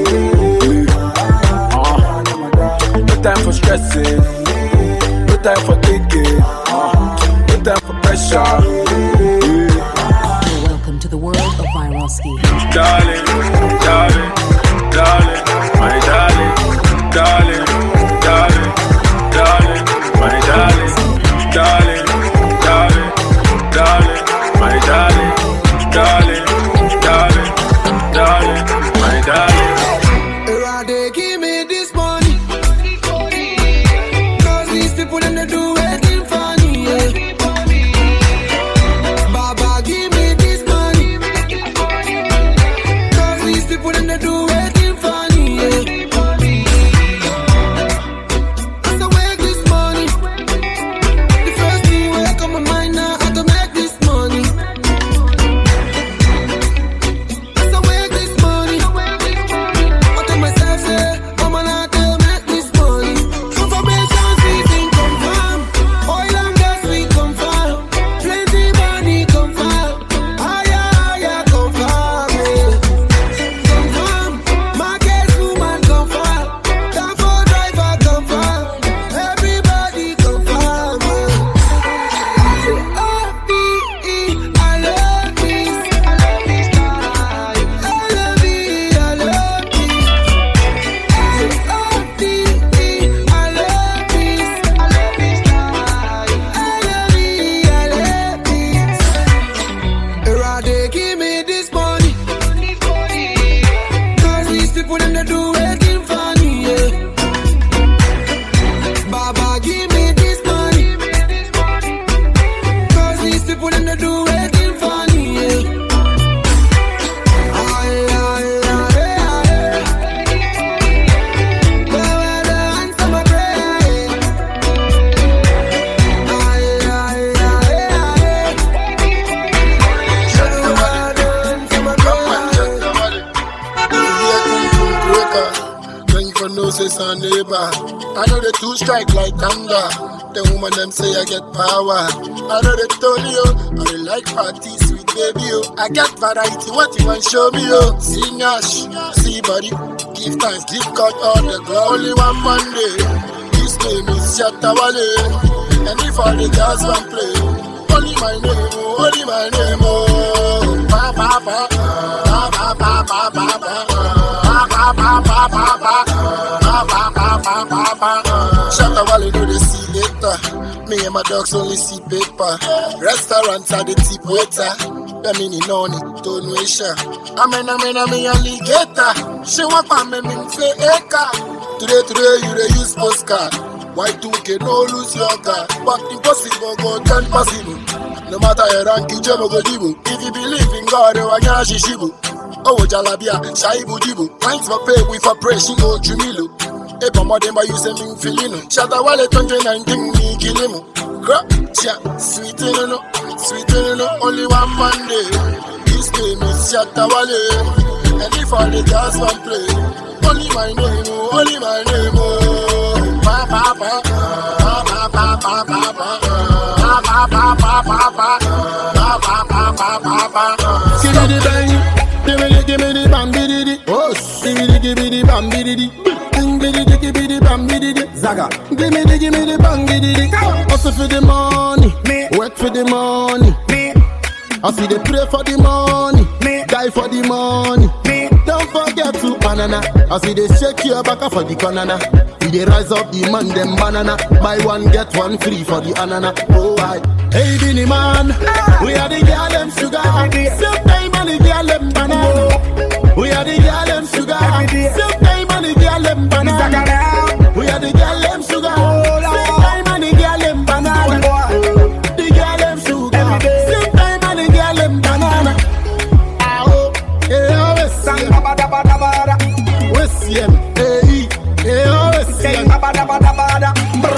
Uh, no time for stressing, no time for thinking, uh, no time for pressure. Welcome to the world of Viroski. Darling, darling, darling, my darling, darling, darling, darling, my darling, darling, darling, darling, my darling, darling, darling, darling, my darling. They give me this money, cause these people them they do anything funny. Yeah. Baba give me this money, cause these people them they do anything funny. Yeah. is a neighbor. I know the two strike like thunder. The woman them say I get power. I know they told you, I dey like party, sweet baby, oh. I get variety, what you want show me, oh. See Nash, see body, give thanks, give God all the glory. Only one Monday, his name is Shatawale. And if all the girls want play, only my name, oh, only my name, oh. Ba ba ba, ba ba ba ba ba ba, ba ba ba ba ba ba, ba ba ba ba ba ba. Shatawale do the see later. Me and my dogs only see paper. Restaurants are the tip waiter. Bemini noni, don't wish her. Amen, amen, amen, alligator. She want pa me min fe eka. Today, today, you dey use postcard. Why two K no lose your car? But impossible go turn possible. No matter your rank, you jam go dibu. If you believe in God, you are shibu. Oh, jalabia, shaibu jibu. Thanks for pay, we for pray, she go jumilu. Epa modem by you say me feeling. Shatawale twenty nineteen me kill him. Crap, sweet in no, sweet in no. Only one Monday. His name is Shatawale. And if all the girls want play, only my name, oh, only my name, oh. Ba ba ba, ba ba ba ba ba ba, ba ba ba ba ba ba, ba ba ba ba ba ba. Give me the bang, give me the, give me the bam, biddy, oh, give me the, give me the bam, biddy. Give me the bang, give me the Zaga. Give me the, give me the bang, give the hustle for the money, me. Work for the money, me. I see they pray for the money, me. Die for the money, me. Don't forget to banana. I see they shake your back for the banana. We they rise up the man them banana. Buy one get one free for the anana. Oh I, hey Binny man, we are the girl them sugar. Same time and the girl them banana. We are the girl them sugar. Same time and the girl them banana. We are the girl them sugar. Same time and the girl them banana. The girl them sugar. Same time and the girl them banana. Oh, yeah, we sang bada bada bada. We see him, hey, yeah, we sang bada bada bada.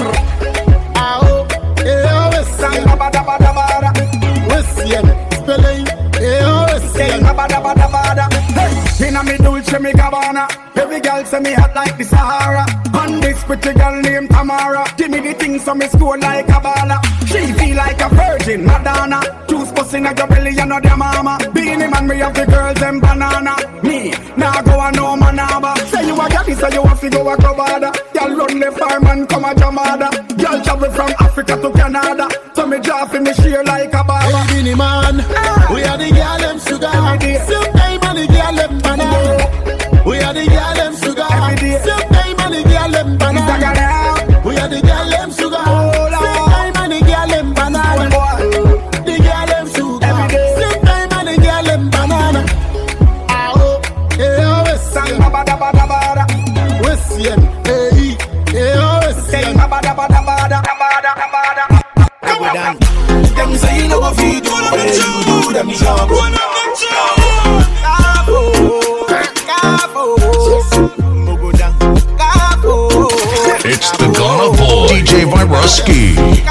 Oh, yeah, we sang bada bada bada. We see him, spelling, yeah, we sang bada bada bada. Hey, inna me Dolce me Gabbana. Every girl say me hot like the Sahara. And this pretty girl named Tamara. Give me the things so me score like a baller. She feel like a virgin Madonna. Juice busting at your belly, you know their mama. Beanie man, me have the girls and banana. Me, now go a no manaba. Say you a gaddy, say you have to go a Cobada. Y'all run the farm and come a Jamada. Y'all travel from Africa to Canada. So me drop in the sheer like a baba. Hey, Beanie man, ah. We are the girl them sugar. Same time and the girl them banana. We are the girl them sugar. Same time and the girl them banana. We are the girl them sugar. Same time and the girl them banana. The girl them sugar. Same time and the girl them banana. Oh, yeah, we sang bada bada bada. We see him, hey, yeah, we sing bada bada bada bada bada. Come on, them say you know what you do, you do them job. It's the Ghana Boy, D J Viruski.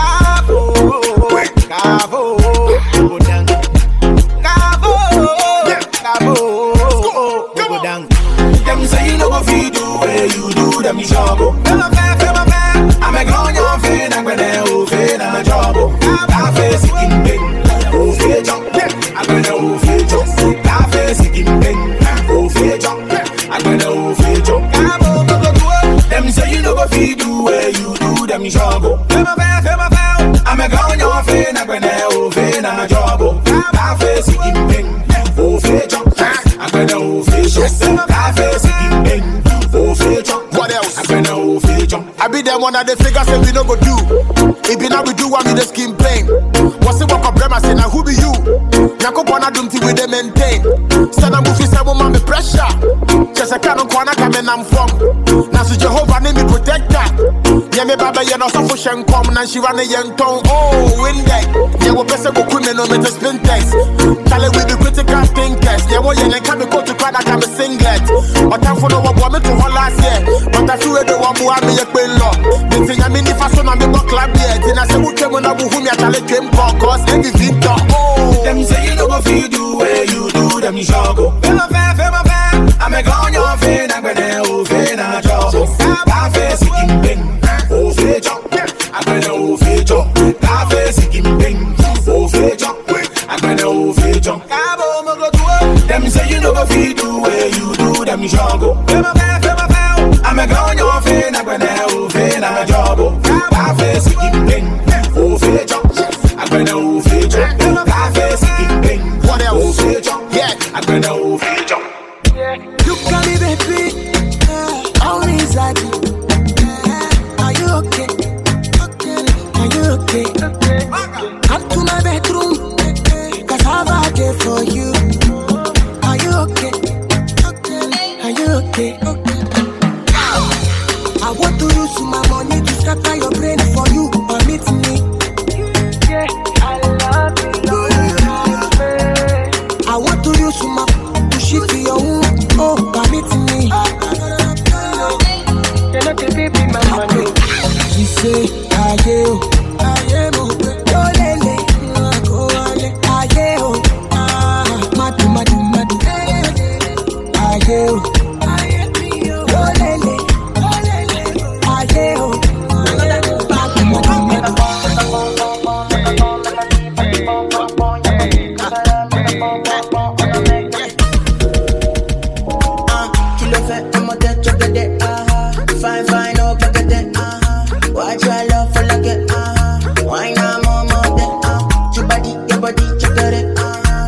Them say you know what you do, where you do them job. I'm a grown young fan, I'm gonna open a job. I face in pain, oh, fear jump. I'm gonna oh, fear jump. I face in pain, oh, fear jump. I'm gonna oh, fear jump. Them say you know what you do, where you do them job. I'm a grown young fan, I'm gonna open a job. I face in pain, oh, fear jump. I'm gonna oh, fear jump. I face in pain, oh, fear jump. What else? I'm gonna oh, fear jump. I be them one of the figures say we no go do. If you now we do one with the skin plain. What's the work of them? I say now who be you? Yako bona dumti with them maintain. Stand up if you say woman me pressure. Just a kind of corner coming I'm from. Now so Jehovah name me protector. Yeah me baba yeah no so for shen come. Now she run a young tongue. Oh windy. Yeah we best go criminal me to spin text. Tell it with the critical thinkers. Yeah we yeah can be go to Canada can be singlet. But I'm for no one me to hold last year. But I feel the one who have me a queen law. The thing I mean if I saw my big club yet. And I say who came when I who me I tell it came for cause every Victor. Oh them say you know what you do where you do them job. Feel my fair, feel my fair. I'm a grown young fan, I'm gonna open a job.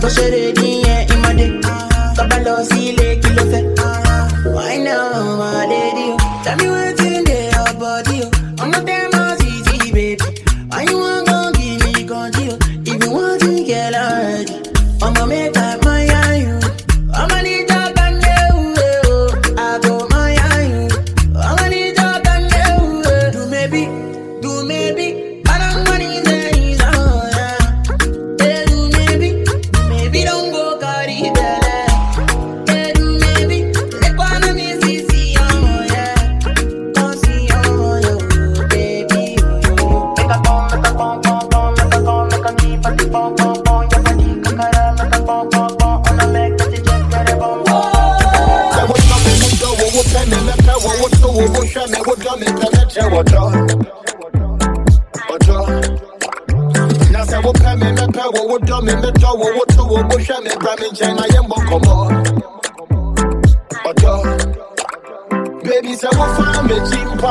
Go share the D in my day. Kabalo si le kilo fe. Why now, my lady? Tell me what's in there, your body. I'm not damn easy, baby. Why you want gon' give me control? If you want to get already, I'ma make up my you. I'ma need your can do. I go my you. I'ma need your can do. Do maybe, do maybe. I don't want it easy, oh yeah. Yeah, do maybe, maybe don't go carry belly. Yeah, do maybe. Let one of me see see oh yeah. Don't see oh yo, baby oh. Make a bomb, make a bomb, bomb, bomb, make a bomb, make a keep a keep bomb, bomb, bomb. Your body kakara, make a bomb, bomb, bomb. On a make that you just get a bomb. Say what's up, we go, we pen in the power, what's so we push and we done it, and that's how what done. What done? Now say we pen in the power, we done in the tower, what's so we push and we gram in China, I am come on. What done? Baby, say we find me chimpa.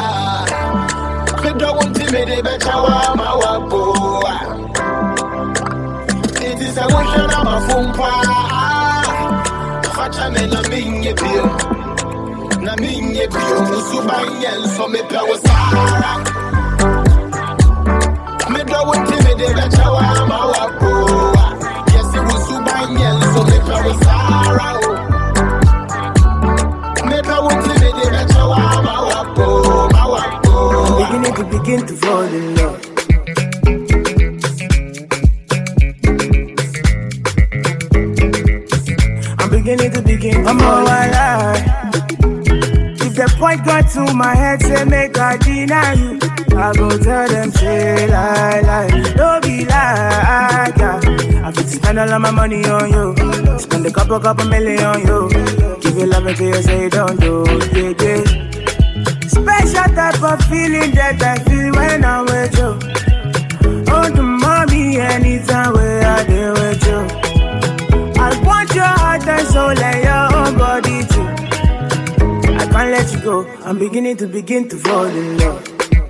Me don't want to me the better one, my wapo. It is a wish and I'm a fumpa. Facha me na minye pio. Na minye pio. Musubanyel so me pe wa Sahara. Me don't want to me the better one, my wapo. Yes, it was Subanyel so me pe wa Sahara. Me don't want to me the better one, my wapo, my wapo. I'm beginning to begin to fall in love. I'm beginning to begin to I'm fall in love. If the point got to my head, say make I deny you. I go tell them, say lie, lie. Don't be like, yeah. I fit to spend all of my money on you. Spend a couple, couple million on you. Give you love until you say don't do, yeah, yeah. Special type of feeling that I feel when I'm with you. Oh, the mommy, anytime where I deal with you. I want your heart and soul and your own body too. I can't let you go. I'm beginning to begin to fall in love.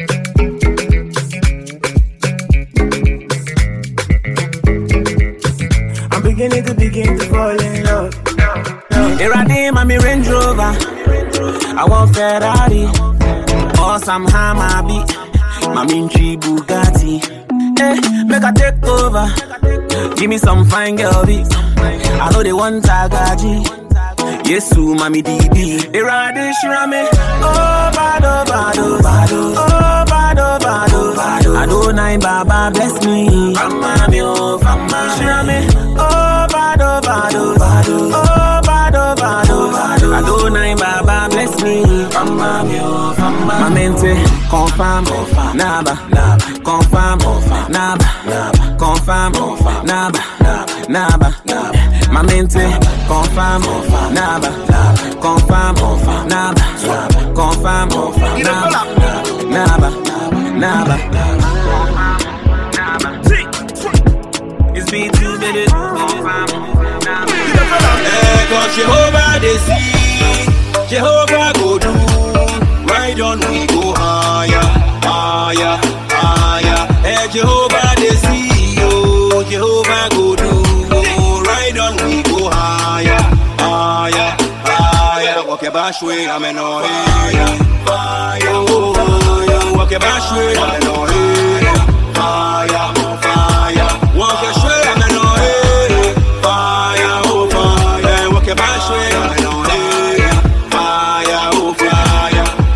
I'm beginning to begin to fall in love. Here I am, I'm a Range Rover. I want Ferrari. Or some hammer beat. My Minchi Bugatti. Eh, make a take over. Give me some fine girl beat. I know they want Tagaji. Yes, to mommy D B. They ride this shirame. Oh, bado, bado, bado. Oh, bado, bado, bado. I don't nine Baba bless me. Fama me, oh, fama. Shirame. Oh, bado, bado, bado. Oh, bado, bado, bado. I don't nine Baba bless me. Fama me, oh, fama. My mente confirm, naba, confirm, naba, confirm, naba, naba, my mente confirm, naba, confirm, naba, confirm, naba, naba, naba. It's been two minutes, confirm, naba. Hey, cause Jehovah they see, Jehovah go do. Why don't we go higher, higher, higher? Hey, Jehovah they see you, Jehovah go do. Why don't we go higher, higher, higher? Walk your bash way, I'm in no higher, fire, fire. Walk your bash way, I'm in no higher, fire, fire. Walk your way, I'm in no higher, fire, oh fire. Walk your bash way, I'm in no higher, fire, oh fire.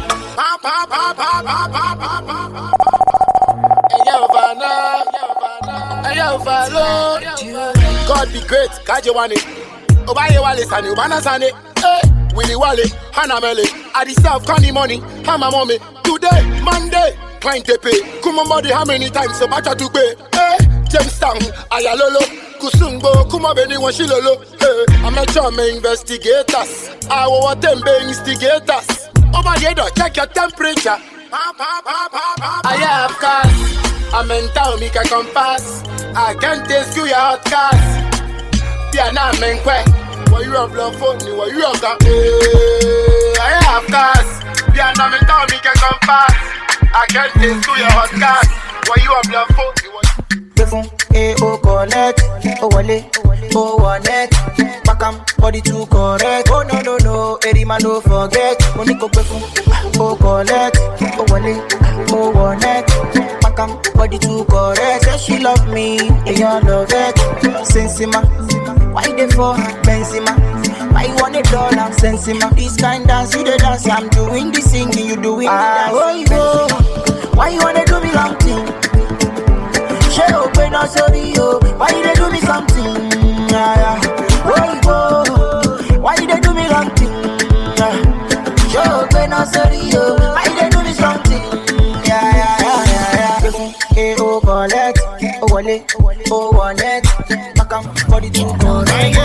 God be great, Kaje Wani. Obaye Wale Sani, Ubana Sani. Hey, Willy Wale, Hannah Mele. I deserve Connie money, Hama mommy. Today, Monday, client to pay. Kuma body, how many times so much to pay? Hey, James Town, Ayalolo. Kusumbo, Kuma Beni Washilolo. Hey, I'm a charm investigators. I want them be instigators. Over here, check your temperature. I have cars. I'm in town, me can compass. I can't taste you, your hot cars. Yeah, now I'm in quack. What you have love for me? What you have got? I have cars. Yeah, now I'm in town, me can compass. I can't taste you, your hot cars. What you have love for me? Defon, eh, oh, collect, oh, wale. oh one net. Back am body too correct. Oh no no no, Eddie man no forget. Money go pay oh collect, oh one oh one net. Back am body too correct. Say she love me, yeah I love it. Sensima, why they for Benzema? Why you want a dollar? Sensima, this kind dance you the dance. I'm doing the singing, you doing ah, the dance. Oh, go. Why you wanna do me long thing? She open up sorry yo. Why you they do me something? Yeah, yeah. Oh, go. Why you they do me long thing? Yeah. She open up sorry yo. Why you they do me something? Yeah, yeah, yeah, yeah, yeah. Hey, oh, collect. Oh, wallet. Oh, one net. Back up for the two collect.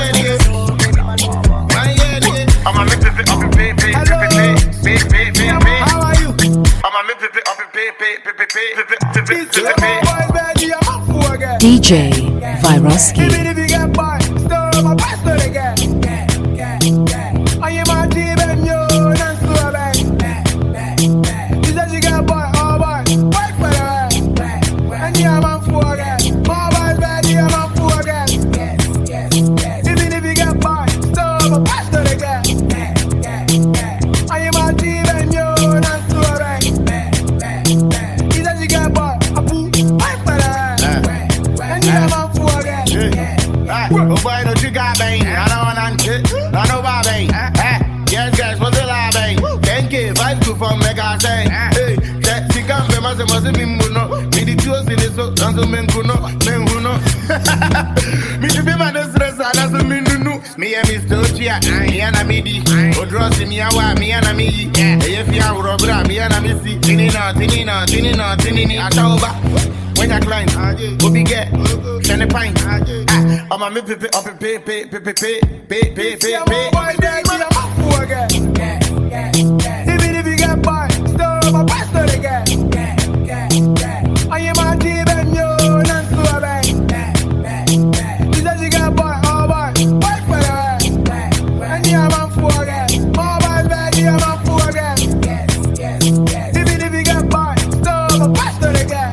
I'm a me pipi up in pay pay pay pay pay pay pay. How are you? I'm a me pipi up in pay pay pay pay pay pay pay pay. D J Viroski. Even if you get by, still my best to the guy. I am my team and you, that's so bad. She said she got by, all by, work for the rest. And yeah, I'm for again. My boy's bad, yeah, I'm for again. Even if you get by, still my best to the guy. I am my team and you, that's so bad. She said she got by, I poo, work for the rest. And yeah, I'm for again. Oh boy, no you got bang. I don't want to. I know about bang. Yes, guys, what's the lie bang? Thank you, five two from Mega say. Hey, that she can't be must must be muno. Me the two in this so don't men kuno, men kuno. Me to be my stress, I doesn't mean no. Me and Miss Tochia, I and a midi. O dross me awa, me and a me. If you are Robra, me and a missy. Tinina, tinina, tinina, tinini, Atauba. When I climb, go be get, send a pint. I'm a me pay up and pay, pay, pay, pay, pay, pay, pay, pay, pay. Even if you get by, still my best to the guy. I am my team and you, that's so bad. She said she got by, all by, work for the rest. And yeah, I'm for again. My boy's bad, yeah, I'm for again. Even if you get by, still my best to the guy.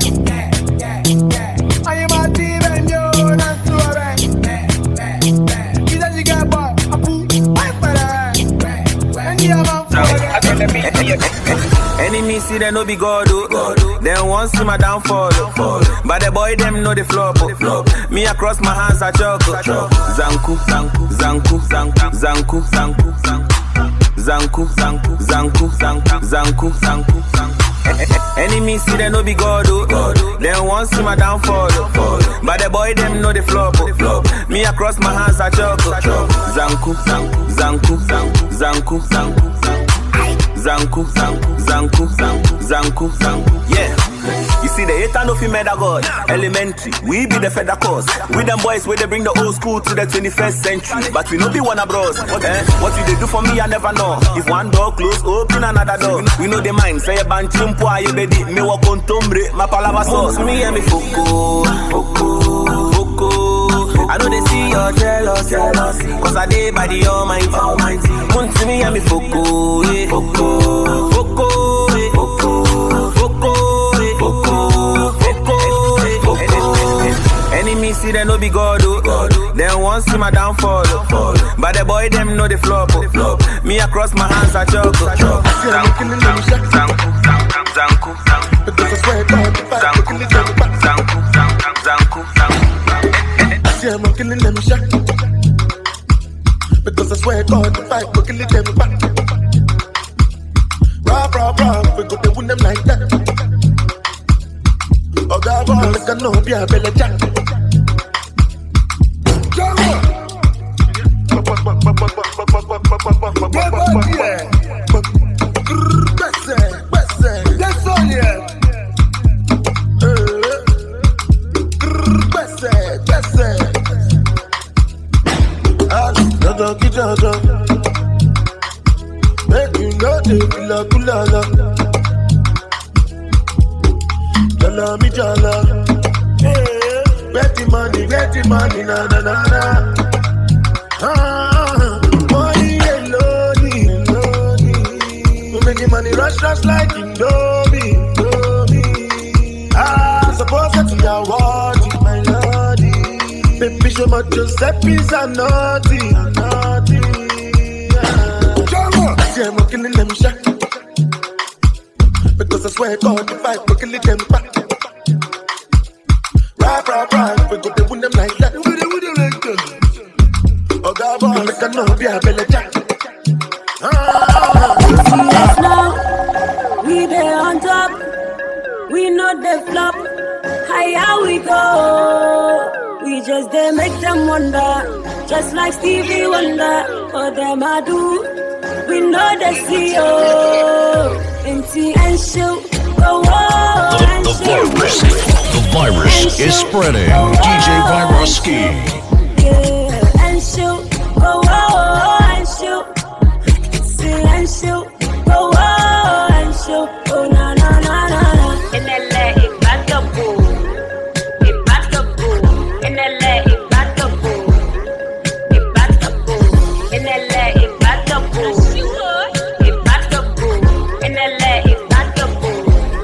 I am my team and you, that's so bad. She said she got by, I poo, work for the rest. And yeah, I'm for again. Enemy see they no be God, oh. Then once see my downfall, oh. But the boy them know the flop, oh. Me across my hands I choke, oh. Zanku, zanku, zanku, zanku, zanku, zanku, zanku, zanku, zanku, zanku, zanku, zanku, zanku. Enemy see they no be God, oh. Then once see my downfall, oh. But the boy them know the flop, oh. Me across my hands I choke, oh. Zanku, zanku, zanku, zanku, zanku, zanku. Zanku, Zanku, Zanku, Zanku, Zanku, Zanku, yeah. You see the hater no fi murder God. Elementary, we be the feather cause. We them boys where they bring the old school to the twenty-first century. But we no be one of bros. What, eh? What you they do for me I never know. If one door close, open another door. We know the mind. Say a band chimpo aye bedi. Me walk on tombre, my palava sauce. Me and me foko, foko, foko. I know they see your jealousy, cause I did by the Almighty. Come to me and me foko, yeah. Foko, foko, yeah. Foko, foko, yeah. Foko, foko, yeah. Foko. Enemy see they no be God, oh. Then once see my downfall, oh. But the boy them know the flop, oh. Me across my hands I choke, oh. Zanku, zanku, zanku, zanku, zanku. Because I swear God, zanku, zanku, zanku, zanku, zanku. I'm killing them shot. Because I swear God, if I go kill them back. Rah, rah, rah, we go to win them like that. Oh God, I'm like a no, be a belly jack. That's all, yeah. Doggy doggo, make you know the kula kula la. Jala mi jala, yeah. Get the money, get the money, na na na na. Ah, money alone, alone. We make the money rush rush like Indomie, Indomie. Ah, suppose that you are watching my lordy, baby. show my Giuseppe's are naughty, naughty. See, I'm killing them shot. Because I swear God, if I go killing them back. Rap, rap, rap, we go to win them like that. We do, we do like that. Oh, God, boy, make a no be a belly jack. Yes, now, we there on top. We know they flop. Higher we go. We just they make them wonder. Just like Stevie Wonder. For them I do. We know they see you. Empty and shoot. Go on and The shoot. virus, the virus is spreading. D J Viroski. Yeah, and shoot. Go on and shoot. See and shoot. Go on and shoot. Oh, na na na na na. In L A, it's back up, boo. It's back up, boo. In L A, it's back up, boo. It's back up, boo. In L A, it's back up, boo. It's back up, boo. In L A, it's back up, boo.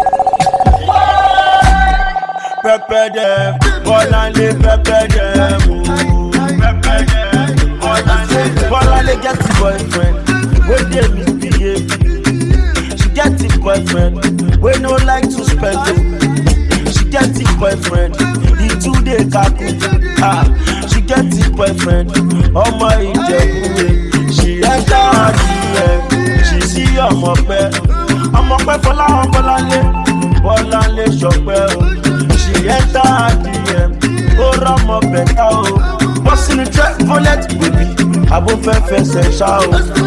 Prepare them, Bolande, prepare them. Prepare them, Bolande. Bolande get the boyfriend, where they misbehave. She get the boyfriend, we no like to spend it. She get the boyfriend, he two day kaku. Ah, she get the boyfriend, oh my Ijebu. She enter her D M, she see I'm up there. I'm up there for la Bolande, Bolande shopper. She enter her D M, oh Ramo better oh. What's in the track for let baby? I won't face and shout.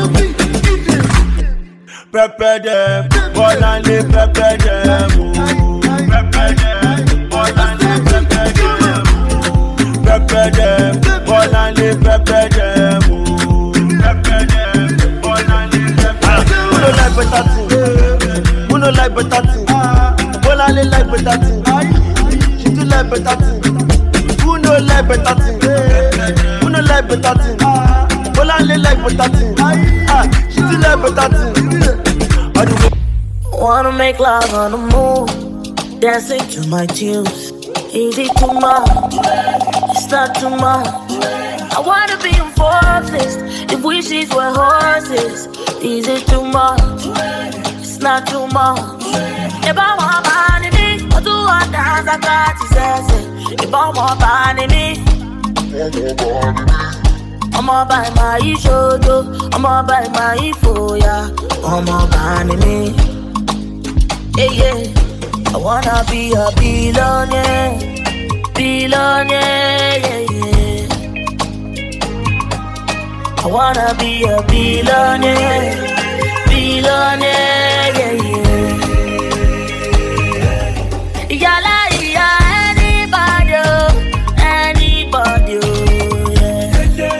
Prepare them, Bolande, prepare them. Prepare them, Bolande, prepare them. Prepare them, Bolande, prepare them. Prepare them, Bolande, prepare them. Who don't like better thing? Who don't like better thing? Bolande like better thing. She do like better thing. Who no like better thing? Who no like better thing? Bolande like better thing. Ah, she do like better thing. Wanna make love on the move, dancing to my tunes. Easy too much, it's not too much. I wanna be on Forbes list, if wishes were horses. Easy too much, it's not too much. If I want money, I do what dance I got to say. If I want money, I'ma buy my shojo, I'ma buy my foya, I'ma buy me. Yeah, yeah. I wanna be a billionaire, billionaire, yeah, yeah. I wanna be a billionaire, billionaire, yeah, yeah. Yalla, yeah, anybody, anybody, yeah.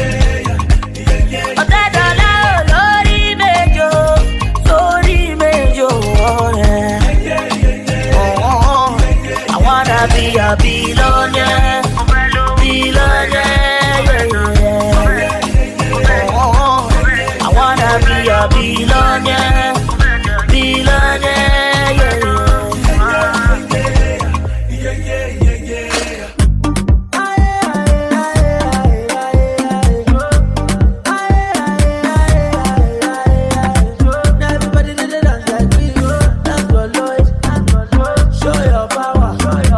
Oh, that dollar, lorry major, lorry major, yeah. Be a billionaire, billionaire, yeah, yeah. Oh, I wanna be a billionaire, billionaire, yeah, yeah. Everybody did it dance like me, that's what Lloyd. Show your power.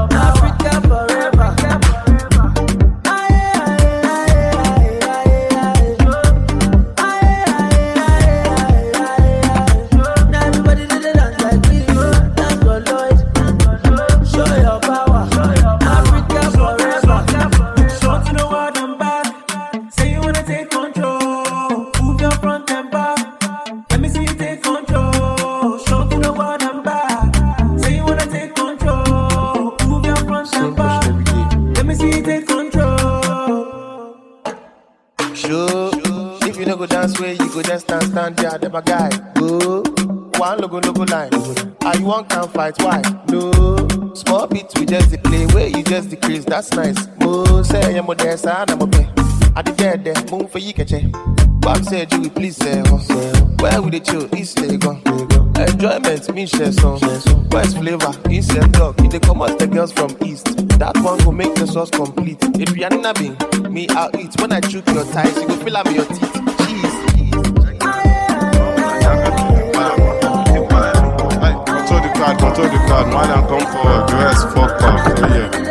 Stand there, them a guy. Go. One logo, logo line. Ah, you want can fight? Why? No. Small beats, we just the play. Where you just decrease, that's nice. Mo say, I'm a dancer, I'm a pay. I did there, there, move for you, catch it. Bob said, you will please say, where would they chill? East, they go. Enjoyment, me share some. West flavor, east and dog. If they come out, the girls from east. That one go for make the sauce complete. If you're not being me, I'll eat. When I choke your thighs, you go feel like your teeth. Cheese. Control the card, control the card. Man, I come forward. The rest fuck up. So yeah.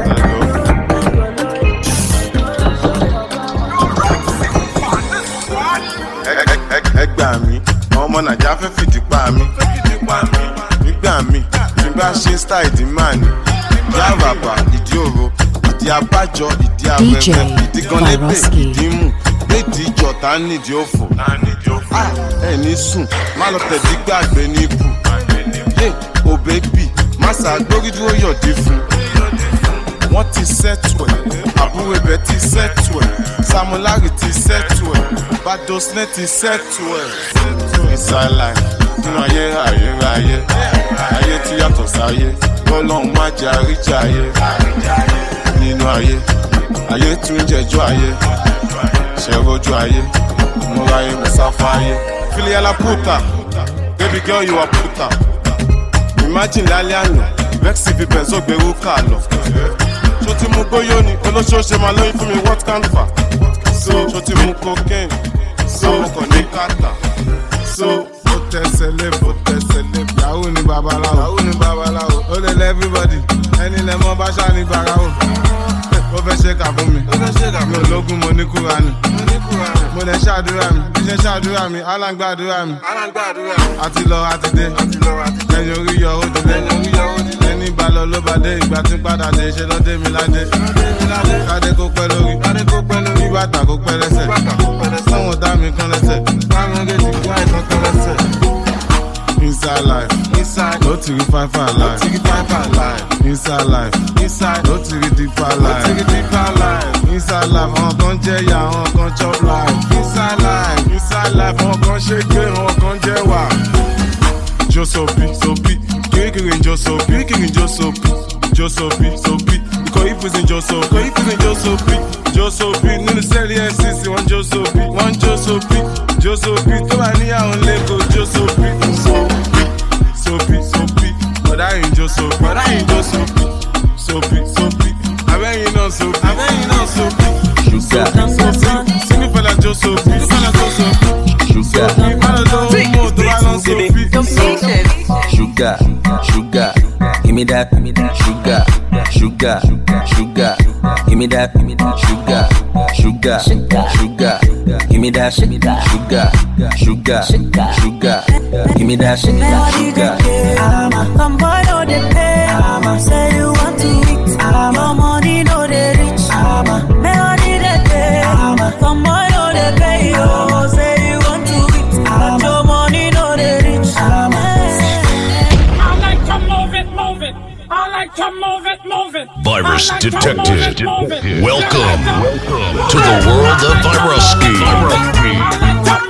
Ẹgbà mi, ọmọ Nàìjíríà fẹ́ fìdí pa mi. Nígbà mi, nígbà ṣe style ìdí máa ní. Ìdí àràbà, ìdí òro, ìdí abájọ, ìdí abẹ́fẹ́, ìdí ganlébè, ìdí mú. Nídìí ìjọ tá nídìí òfò. Ẹ ní sùn, má lọ tẹ̀dí gbàgbé ní ibù. Yé, o bébì, má ṣàgbórí dúró yọ̀dí fún. Wọ́n ti sẹ́tù ẹ̀, àbúrò ibẹ̀ ti sẹ́tù ẹ̀, Samulari ti sẹ́tù ẹ̀, Badosne ti sẹ́tù ẹ̀. Inside life, nínú ayé ayé ayé, ayé tí yàtọ̀ sáyé, Ọlọ́run má jẹ́ àríjà ayé. Nínú ayé, ayé tún jẹjọ́ ayé, ṣẹ̀rọ̀jú ayé, mo ráyé mo sáfá ayé. Filiala puta, baby girl you are puta. Imagine lálẹ́ àná, vex fi bẹ̀nsó gbèrú kà lọ. Ṣó ti mú gbóyó ni olóṣooṣe máa lóyún fún mi what can fa? So ṣó ti mú cocaine? So kò ní kàtà. So ó tẹ̀sẹ̀ lé ó tẹ̀sẹ̀ lé. Yahoo ni babaláwo. Yahoo ni babaláwo. Ó lè lẹ́ everybody. Ẹni lẹ mọ́ bá ṣáà ní barawo. Ó fẹ́ ṣe kà fún mi. Ó fẹ́ ṣe kà fún mi. Mi ò lógún mo ní kúra ni. Mo ní kúra ni. Mo lè ṣàdúrà mi. Bí ṣe ṣàdúrà mi, aláǹgbàdúrà mi. Aláǹgbàdúrà mi. Àti lọ àti dé. Àti lọ àti dé. Ẹyin orí yọ ó dilé. Ẹyin orí yọ ó dilé. Ẹni balọ̀ ló bá dé. Ìgbà tí padà dé ṣe lọ́dé mi ládé. Kádé kó pẹ́ lórí. Kádé kó pẹ́ lórí. Bàtà kó pẹ́ lẹ́sẹ̀. Bàtà kó pẹ́ lẹ́sẹ̀. Sọ́wọ́n dá mi kan lẹ́sẹ̀. Báwo ń gé ti wá ìtàn kan lẹ́sẹ̀. Inside life, inside, no to the five five life, no to the five five life. Inside life, inside, no to the deeper life, no to the deeper life. Inside life, on con jaya, on con chop life. Inside life, inside life, on con shake, on con jewa. Josopi, sopi, kicking Josopi, kicking Josopi, Josopi, sopi. Because if it's in Josopi, because if it's in Josopi, Josopi, no sell the S C C, one Josopi, one Josopi, Josopi, to any on Lego, Josopi, sopi, sopi, sopi. But I ain't Josopi, but I ain't Josopi, sopi, sopi. I bet you know sopi, I bet you know sopi. Sugar, sopi, see me for that Josopi, see me for that Josopi. Sugar, sopi, man I don't know to balance sopi. Sugar, sugar, give me that, give me that. Sugar, sugar, sugar, give me that, give me that. Sugar, sugar, sugar, give me that, give me that. Sugar, sugar, sugar, give me that, give me that. Sugar. Come boy, no they pay. Say you want to eat. Your money, no they rich. Melody they pay. Come boy, no they pay. Oh, say you want to eat. But your money, no they rich. I like to move it, move it. I like to move it, move it. Virus like detected. Move it, move it. Welcome, welcome to the world of Viruski.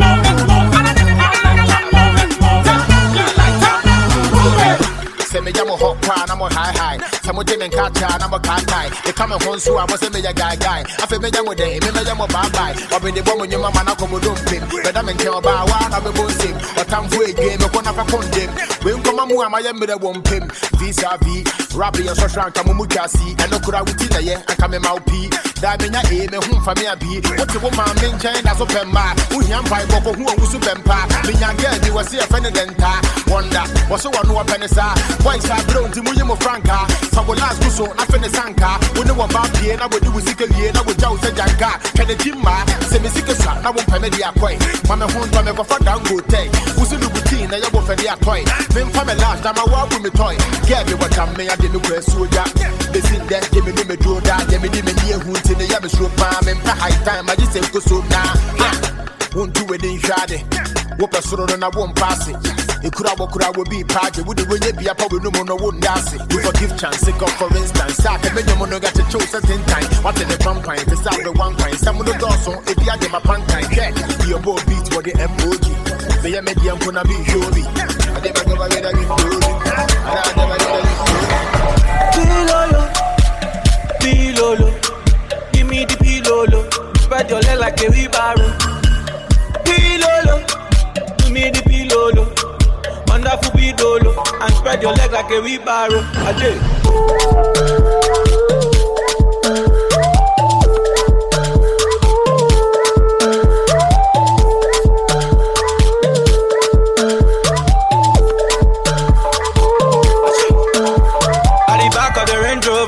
Say me jam hot pan, I'm on high high. Some of them in catch I'm a cat guy. They come home so I was a major guy guy. I feel me jam with them, me jam with bye bye. Or when the woman your mama not come with them pin. But I'm in tell about one of the bossing. Or time for a game, a one of a condemn. When come on, I am with a one pin. Visa V, Rabbi and Soshan Kamumukasi, and no kura wutina ye, and come in my P. Damina A, me whom for me a B. What the woman main chain as open bar. Who yam by Boko, who was super pa. Me young girl, you was here, friend and wonder, was so one who a penisa. Boys are blown to Muyo Franca. Some will last so nothing is Sanka. We know about P and I would do with sick again. I would joust a janka. Can the Jimma say me sick as I won't pay me the acquaint. Mamma won't come over for down good day. Who's in the routine? I will for the acquaint. Then from a last time I walk with me toy. Get me what I may I didn't press so that. They sit there, give me the draw that. Give me the near hoot in the Yamas room. I'm in high time. I just say go so now. Won't do it in Shade. Whoop a sort and I won't pass it. It could have could have be party with the way you be a probably no more no wouldn't dance it. You forgive chance, sick of for instance. Start a million mono got to choose certain time. What in the vampire to start the one kind. Some of the doors on if you had them a pan time. Get your boy beat for the M O G. They are medium gonna be Jolie. I never go back with a Jolie. I never get a Pilolo, Pilolo, give me the Pilolo. Spread your leg like a wheelbarrow. Pilolo, give me the Pilolo. Wonderful Pilolo, and spread your leg like a wheelbarrow. I did.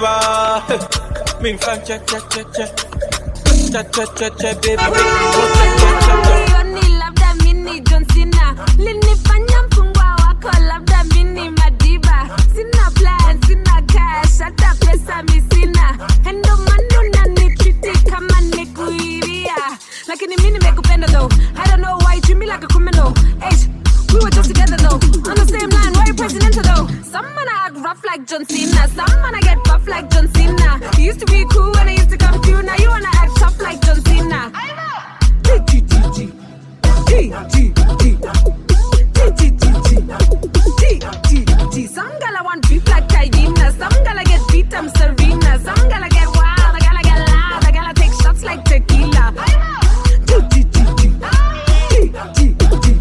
Baba. Me fan cha cha cha cha. Cha cha cha cha baby. Make me go cha cha cha cha. Only love that mini John Cena. Lini fanya mfungwa wako labda mini Madiba. Sina plan, sina cash, hata pesa mi sina. Endo manu na nititi kama nikuibia. Lakini mimi nimekupenda though. I don't know why you treat me like a criminal. H, we were just together though. On the same line, why you presidential though? Some man I act rough like John Cena. Some man I get buff like John Cena. You used to be cool when I used to come to you. Now you wanna act tough like John Cena. G G G G G G G G G G G. Some gala want beef like Kayina. Some gala get beat, I'm Serena. Some gala get wild, I gala get loud. I gala take shots like tequila. G G G G G G G.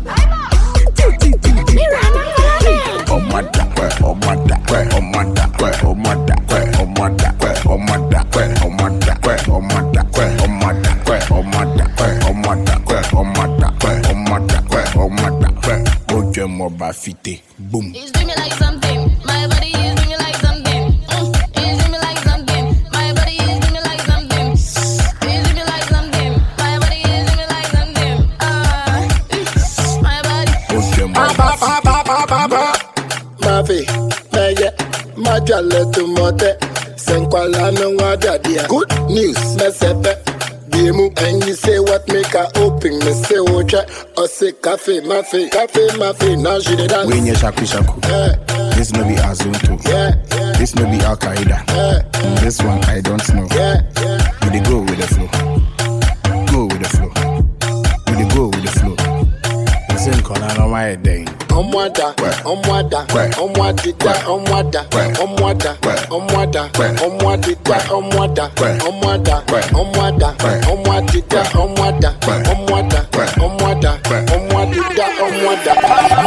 Oh my God, oh my God, oh my God, oh my God, oh my God, oh my God, oh my God, oh my God, oh my God, oh my God, oh my God, oh my God, oh my God, oh my God. Oje mo ba fite, boom. It's doing me like something. My body is doing me like something. Mm. It's doing me like something. My body is doing me like something. It's doing me like something. My body is doing me like something. Ah, uh, my body. Oje mo ba fite. Ma vie, meye, ma jale tu mote. Senkwa la no wada dia. Good news, me sepe. Biemu, and you say what make her open. Me say ocha, or say cafe, ma fe, cafe, ma fe. Now she the dance. When you shaku shaku, yeah. This no be Azunto, yeah, yeah. This no be Al Qaeda, yeah. This one I don't know. Yeah, yeah. We dey go with the flow, go with the flow. We dey go with the flow. Listen, Kona no my day. Omwada, omwada, omwadida, omwada, omwada, omwada, omwadida, omwada, omwada, omwada, omwadida, omwada, omwada, omwada, omwadida, omwada.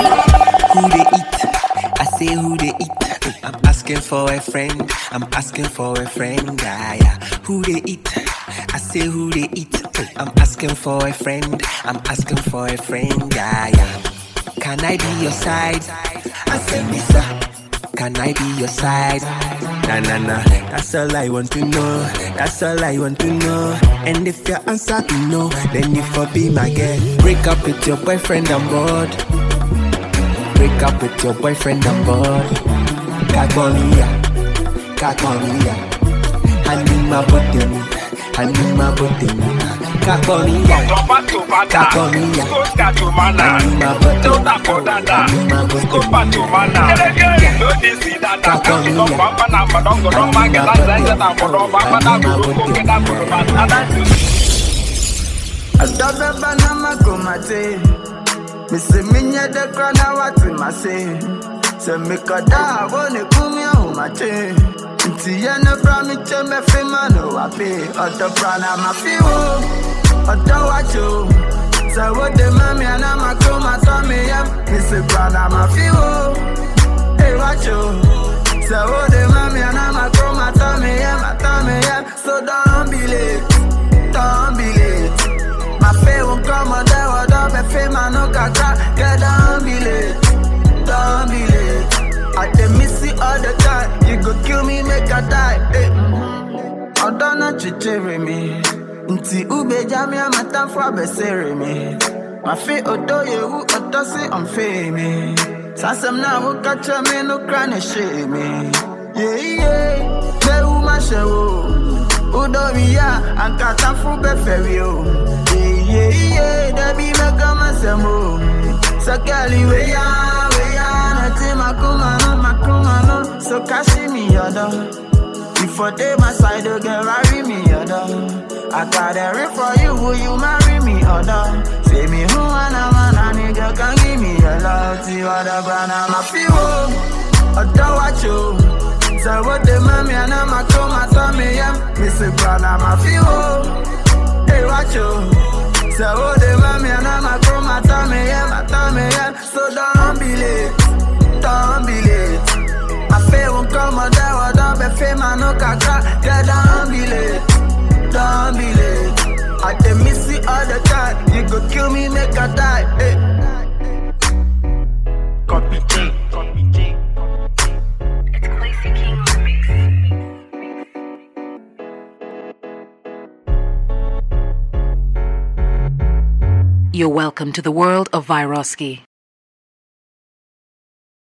Who they eat? I say who they eat. I'm asking for a friend. I'm asking for a friend. Yeah, yeah. Who they eat? I say who they eat. I'm asking for a friend. I'm asking for a friend. Yeah, yeah. Can I be your side? I say, Misa. Can I be your side? Nah, nah, nah. That's all I want to know. That's all I want to know. And if your answer be no, then you for be my girl. Break up with your boyfriend on board. Break up with your boyfriend on board. Kakomiya, Kakomiya. Hand in my bottom, hand in my bottom. Kakomiya, Kakomiya. Hand in my bottom, hand in my bottom. Adaba na makomate. Missy minya de krana wati mase. Se mikada wone kumya umate. Inti ya no brami cheme fima no wape. Odo prana mafiwo, odo wacho. Se wode mami ana makoma tome ya. Missy prana mafiwo, hey wacho. Se wode mami ana makoma tome ya, matome ya. So don't be late, don't be late. My faith won't come on there, what up, and fame, I know, kaka. Get down, be late, don't be late. I dey miss you all the time. You go kill me, make I die. Hey. I don't know, chichiri me. Nti ube jami, I'm a time for besere me. My faith, odo ye who odo say I'm fame. Sansam na who catch me, no crying shame me. Yeah, yeah, me who my show. Udo miya, anka tafu beferio. Yeah, yeah, that be me come and say mo. So Kelly, we ya, we ya, nothing makuma no, makuma no. So cash me yoda. Before they my side, you get marry me yoda. I got a ring for you, will you marry me yoda? Say me who and a man, a nigga can give me your love. See what the brand I'm a few. I don't watch you. So what the mommy and I'm a come and tell me, yeah, Mister Brown, I'm a few. Hey, watch you. So what the mommy and I'm a come and tell me, yeah, tell me, yeah. So don't be late, don't be late. My faith won't come on there, what up, and fame, I know, kaka. Yeah, don't be late, don't be late. I dey miss you all the time. You go kill me, make I die. Hey. Copy J, copy J. It's Classy King remix. You're welcome to the world of Vyroski.